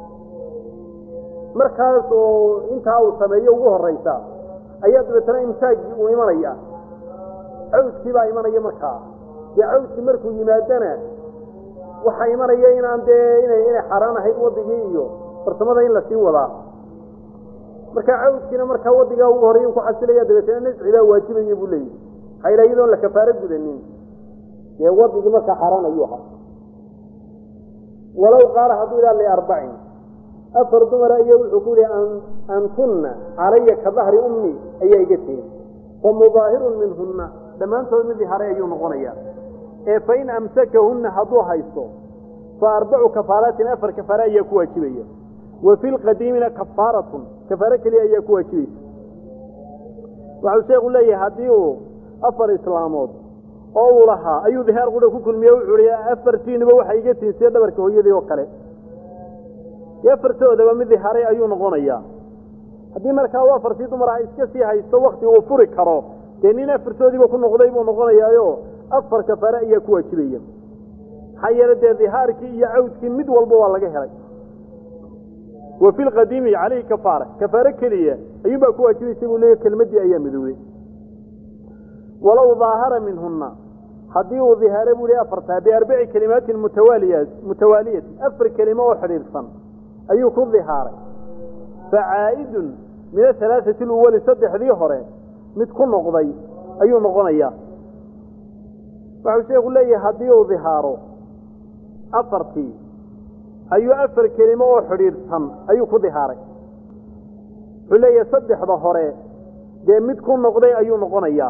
markaas oo inta uu sameeyo ugu horeysa ayaa dabeetana imsaagi uu imanaya cawskii baa imanaya markaa cawskii markuu yimaadana waxa imanaya inaan inay xaraan ahayd wadigii iyo farsamada in la sii wadaa marka cawskiina marka wadiga ugu horeeyay ku xasilaya dabeetana nasciga waajibay buu leeyahay hayraayadoo la kafaara gudanin ee wadigi marka xaraan ayuu ahaa walaw qaala haduu ilaa li 40 afar dumar ayaa wuxuu ku leeyahay antunna alayya ka dhahri ummi ayaa iga tiin wa mudaahirun minhunna dhamaantood mid haray ayuu noqonaya ee fa in amsakahunna haduu haysto fa 4 kafaaratin afar kafaara ayaa ku waajibaya وفي القديم كفارة كفارة كلي أي كواجبيس وعشان يقول لي هديو أفر إسلامات أو لها أي ظهار قولوا كل مية عريا أفرتين بوحيجتين سيدا بركه يدي وقله يفرتوا ذا من ظهاري أي نغنيا هدي مركا وفرتين مرعيس كسي هاي وقت وفرق كرا تانينا فرتوا ذي بكون نغليب ونغنيا يو أفر كفارة أي كواجبية حيرت ظهارك يعودك مد والبوا الله جهري وفي القديم عليه كفارة كلية أيوبا كواجبي يقول لي كلمة دي أيام ذوي ولو ظاهر منهن حديه ظهاره بولي أفرتها ب4 كلمات متوالية أفر كلمة وحرير صن أيوك الظهار فعائد من 3 الأول صدح ذي هرين متكون نقضي أيو نغنيا فعوشي يقول لي حديه ظهاره أفرتي أيو أفر كلمة وحرير صن أيو كظهاري حلية صدح ظهري دي متكون نقضي أيو نغنيا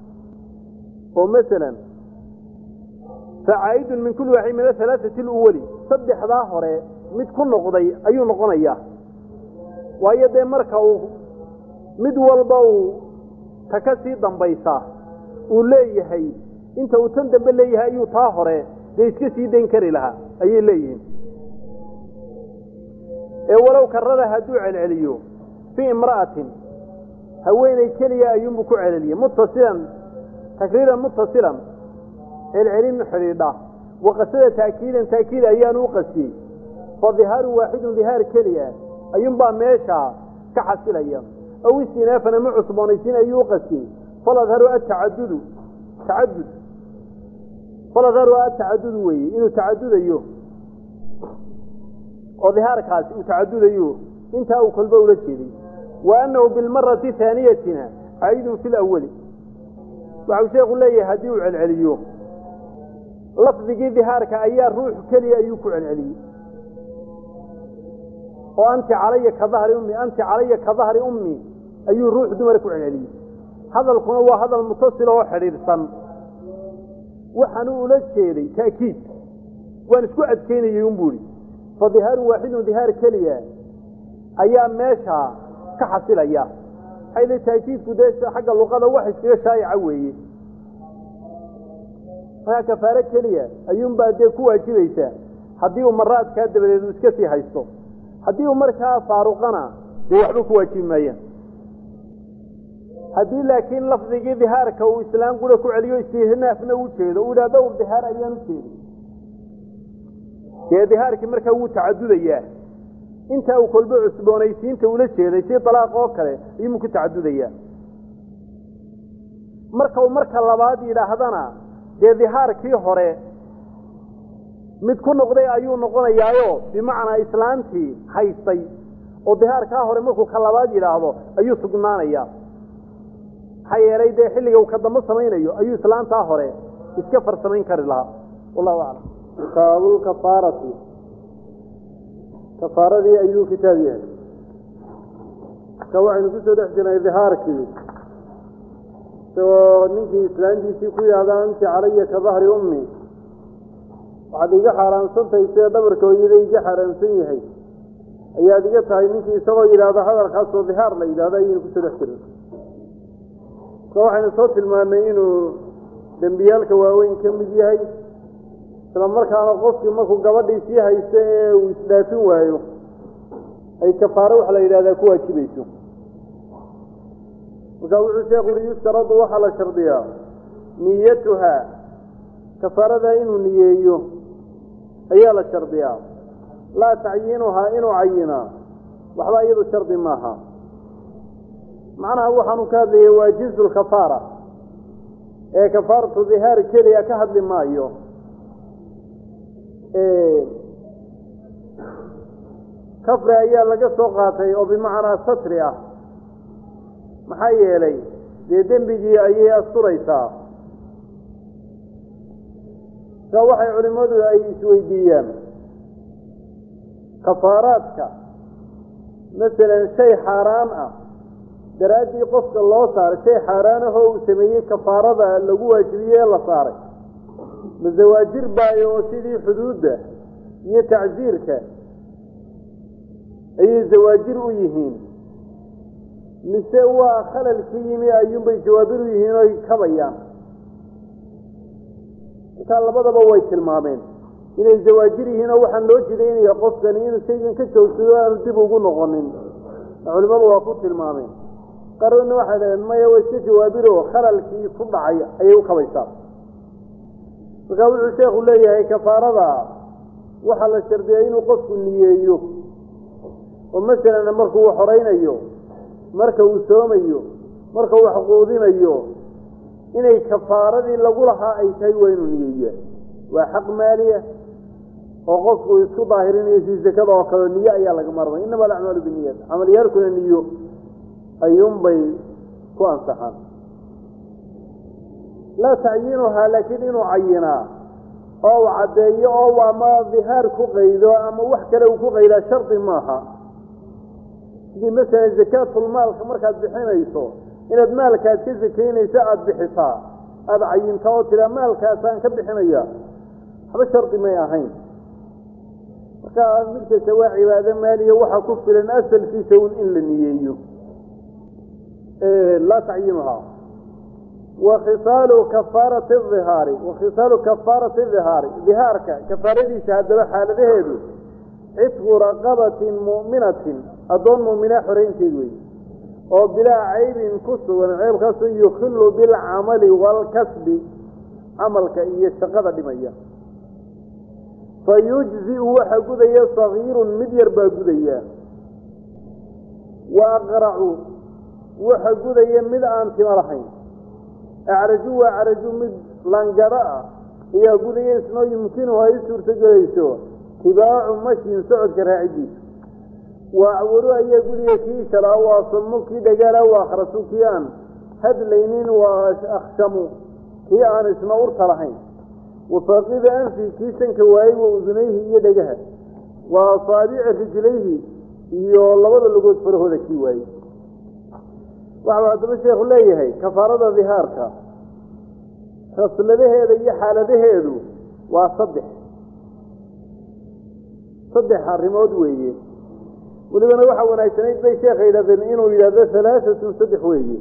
ومثلا فعائد من كل واحد من 3 الأولي صدح ظهري متكون نقضي أيو نغنيا waayo dee marka uu mid walba uu ta ka sii dambaysa uu leeyahay inta uu tan dambe leeyahay ayuu taa hore dee iska sii dayn kari lahaa ayay leeyihiin ee walow karrada hadduu celceliyo fii imra'atin haweeney keliya ayuunbuu ku celceliyey muttasilan takriiran muttasilan celcelin xidhiidha waqasada taakiidan taakiid ayaanu u qasiyey fa dihaaru waaxidun dihaar keliya ayuunbaa meesha ka xasilaya aw istinaafan ama cusboonaysiin ayuu u qasiyey faladharu atacadudu tacadud faladharu atacadudu weeye inuu tacadudayo oo dihaarkaasi uu tacadudayo intaa uu kolba ula jeeday wa annahu bilmarati haaniyatina caidun fi lawali waxau sheekhu leeyahay haddii uu celceliyo lafdigii dihaarka ayaa ruux keliya ayuu ku celceliyey oo anti calaya ka dahri ummi anti calaya ka dahri ummi ayuu ruux dumar ku celceliyey hadalkuna waa hadal mutasil oo xidhiidhsan waxaanu ula jeeday taakiid waan isku adkeynayey unbuu ihi fa dihaaru waaxidun dihaar keliya ayaa meesha ka xasilaya xayla taakiidku dee xagga luqada wax iskaga shaayaca weeye markaa kafaaro keliya ayuunbaa dee ku waajibaysaa haddii uu maraadkaa dabadeed uu iska sii haysto haddii uu markaa faaruqana dee waxba ku waajibi maayaan haddii laakiin lafdigii dihaarka uu islaan qura ku celiyo istihnaafna u jeedo uu idhaha dhowr dihaar ayaan u jeeday dee dihaarkii markaa wuu tacadudayaa intaa uu kolba cusboonaysiinta ula jeeday si talaaq oo kale ayuunbu ku tacadudayaa marka uu marka labaad yidhaahdana dee dihaarkii hore mid ku noqday ayuu noqonayaayo bimacnaa islaantii haystay oo dihaarkaa hore markuu ka labaad yidhaahdo ayuu sugnaanayaa maxaa yeelay dee xilliga uu ka dambe samaynayo ayuu islaantaa hore iska farsamayn kari lahaa wallahu aclam kitaabulkafaarati kafaaradii ayuu kitaab yahay ka waxaynu kusoo dhex jirnay dihaarkii isagoo ninkii islaantiisii ku yidhaahda anti calaya ka dahri ummi waxaad iga xaaraansantahay sida dhabarka hooyada iga xaaraansan yahay ayaad iga tahay ninkii isagoo yidhaahda hadalkaasoo dihaar la yidhahdo ayaynu kusoo dhex jirnay ka waxaynu soo tilmaanay inuu dembiyaalka waaweyn ka mid yahay isla markaana qofkii markuu gabadhii sii haysto ee uu isdhaafin waayo ay kafaaro waxa la yidhahdaa ku waajibayso markaa wuxuu sheekhu uhi yustaradu waxaa la shardiyaa niyatuhaa kafaaradaa inuu niyeeyo ayaa la shardiyaa laa tacyiinuhaa inuu cayinaa waxba iyadu shardi maaha macnaha waxaanu ka hadlayay waa jizu lkafaara ee kafaaratu dihaar keliya ka hadli maayo kafri ayaa laga soo qaatay oo bimacnaa satri ah maxaa yeelay dee dembigii ayay asturaysaa ka waxay culimmadu ay isweydiiyaan kafaaraadka masalan shay xaaraan ah daraaddii qofka loo saaray shay xaaraanahoo uu sameeyey kafaarada lagu waajibiyey la saaray ma zawaajir baayo oo sidii xuduudda iyo tacsiirka ayay zawaajir u yihiin mise waa khalalkii yimi ayuunbay jawaabir u yihiin oy kabayaan markaa labadaba way tilmaameen inay zawaajir yihiin oo waxaan loo jidaynaya qofkani inuu shaygan ka joogsado aanu dib ugu noqonin culimmadu waa ku tilmaameen qarna waxay dhaheen maya way iska jawaabiro khalalkii ku dhacay ayay u kabaysaa markaa wuxuu sheekhu leeyahay kafaarada waxaa la shardiyaa inuu qofku niyeeyo oo masalan markuu wax horaynayo marka uu soomayo marka uu wax quudinayo inay kafaaradii lagu lahaa ay tahay waa inuu niyeeyaa waa xaq maaliya oo qofku isku daahirinayo si zakada oo kale niye ayaa laga marmay inama alacmaalu biniyat camaliyaalkuna niyo ayuunbay ku ansaxaan laa tacyiinuhaa laakiin inuu cayinaa oo u caddeeyo oo ama dihaar ku qaydo ama wax kale uu ku qaydaa shardi maaha sidii masalan zakaatulmaalka markaad bixinayso inaad maalkaad ka sakaynayso aada bixisaa aada cayinta oo tiraa maalkaasaan ka bixinaya waxba shardi may ahayn marka mid kasta waa cibaado maaliya waxa ku filan asalkiisa in la niyeeyo la tacyinuha وخصال كفارة الظهار وخصال كفارة الظهار ظهارك كفارة شهادة حالته عتق رقبة مؤمنة أظن مؤمنة حرين تدوي أو بلا عيب كسر والعيب كسر يخل بالعمل والكسب عملك يستقضى دمية فيجزئ وحقودية صغير مدير باقودية وأقرع وحقودية مدعان تمرحين أعرجوا مد لانقراء هي قودية اسمه يمكنها يسور تجريسه تباع مشي سعود كراعدي وعوروا أي قودية كيسرا وصموا كي دقالا وأخرسوا كيان هد لينين وأخشموا كيان اسمه أرطرحين وفاقيد أنفي كيسا كواي وأذنيه يدقها وصابع رجليه يولغض اللقود فره ذا كيواي وعبد الشيخ الله يهي كفارة ظهارك خصل ذا هذا حال ذا هذا وصدح الرمود ويه ولذا نوحى ونأيسانيت بي شيخ إلى ذنئين وإلى ذا ثلاثة صدح ويه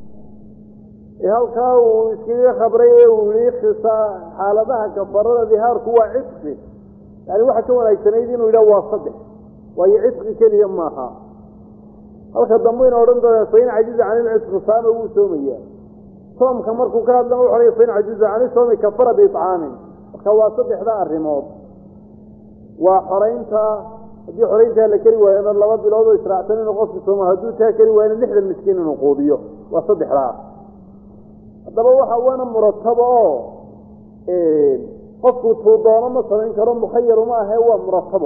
هل كاو اسكيه خبريه وليخ حالتها كفارة ظهارك هو عتق يعني واحد كون ونأيسانيت وإلى وصدح وهي عتق كليا ماها halka dambeeyna oranto fayn ajiz aan al-isq saama uu soomiyaa soomka markuu ka hadlo wuxuu leeyahay fayn ajiz aan soomi kafara bi it'aamin ka waa saddexda arimood waa xoreynta hadii xoreynta la kari waayo laba bilood oo israacsan inuu qofku soomo haduu taa kari waayo 60 miskiin inuu qoodiyo waa saddexda hadaba waxa wana murattab oo qofku tuu doono ma sameyn karo mukhayyar ma aha waa murattab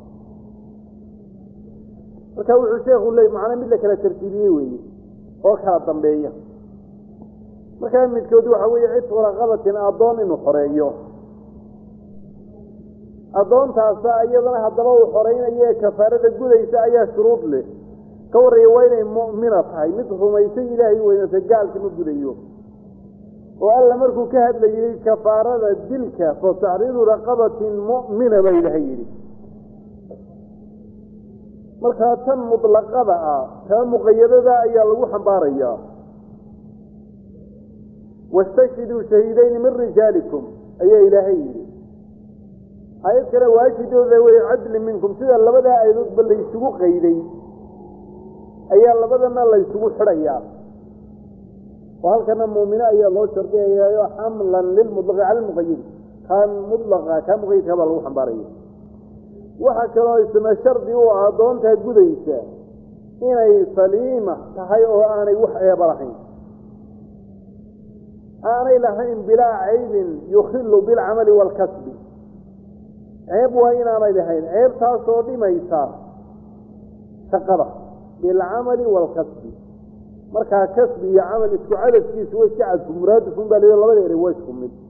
marka wuxuu sheekhu leeyahay macna mid la kala tartiibiyay weeye oo kala dambeeya marka midkood waxa weeye cid warqabatin adoon inuu xoreeyo adoontaas ayadana hadaba uu xoreeyay kafaarada gudaysa ayaa shuruud leh ka wareey weynay mu'mina tahay mid rumaysan ilaahay weynta gaalka ma gudayo oo alla markuu ka hadlayay kafaarada dilka fa tahriiru raqabatin mu'mina ba ilaahay yiri marka tan mutlaqada ta muqayyadada ayaa lagu xambaaraya wastashhidu shahidayn min rijalikum ayaa ilaahay ayad kale waajidooda way cadl minkum sida labada aydood bal isugu qayday ayaa labadana la isugu xiraya halkana muumina ayaa loo shardiyayo hamlan lil mutlaq al muqayyad kan mutlaqa ka muqayyad baa lagu xambaaraya waxa kale oo isma shardi oo adoonta gudaysa inay saliima tahay oo aanay wax eeba lahayn aanay lahayn bilaa aybin yukhillu bil amali wal kasb ayb waa inaanay lahayn ayb taas oo dhimaysa shaqada bil amali wal kasb marka kasb iyo amal isku cadadkiisu way shacab muraadku baa labada eray way isku mid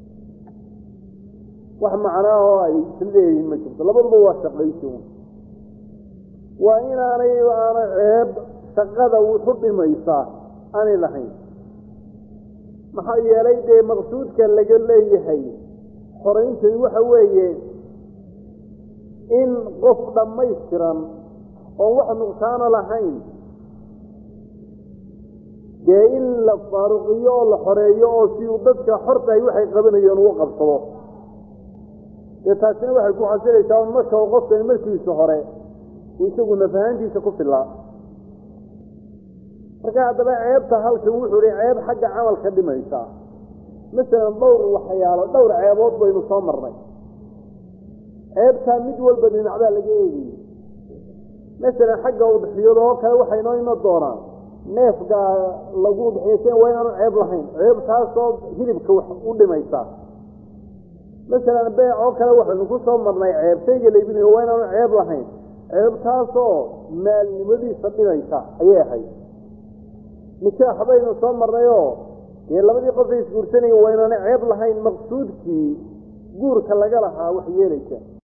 wax macnaaho ay sideeyeen ma jirto labaduba waa shaqayso waa inaanay ceeb shaqada wuxuu dhimaysaa aanay lahayn maxaa yeelay de maqsuudka laga leeyahay xoreynta waxa weeye in qof dhamaystiran oo wax nuqsaan lahayn de in la faaruqiyo la xoreeyo oo si uu dadka xorta ay waxay qabanayeen uu qabsado taasina waxay ku xasilaysaa marka uu qofka markiisa hore isagu nafahantiisa ku filaa marka hadaba ceebta halka wuxuu ceeb xagga amalka dhimaysa مثلا دور وحياله دور عيبود بينو soo marnay ceebta mid walba dhinacda laga eegay مثلا xagga uu dhixiyado kale waxay noo imo doonaan neefga lagu dhixiyay waa inaan ceeb lahayn ceeb taas oo hilibka wax u dhimaysa مثلا beeco kale waxaan ku soo marnay ceeb shayga leebinayo waa inaan ceeb lahayn ceeb taas oo maalnimadiisa dhimaysa ayay ahayd nikaax baynu soo marnayo labadii qof ay isguursanayeen waa inaan ceeb lahayn maqsuudkii guurka laga lahaa wax yeelaysa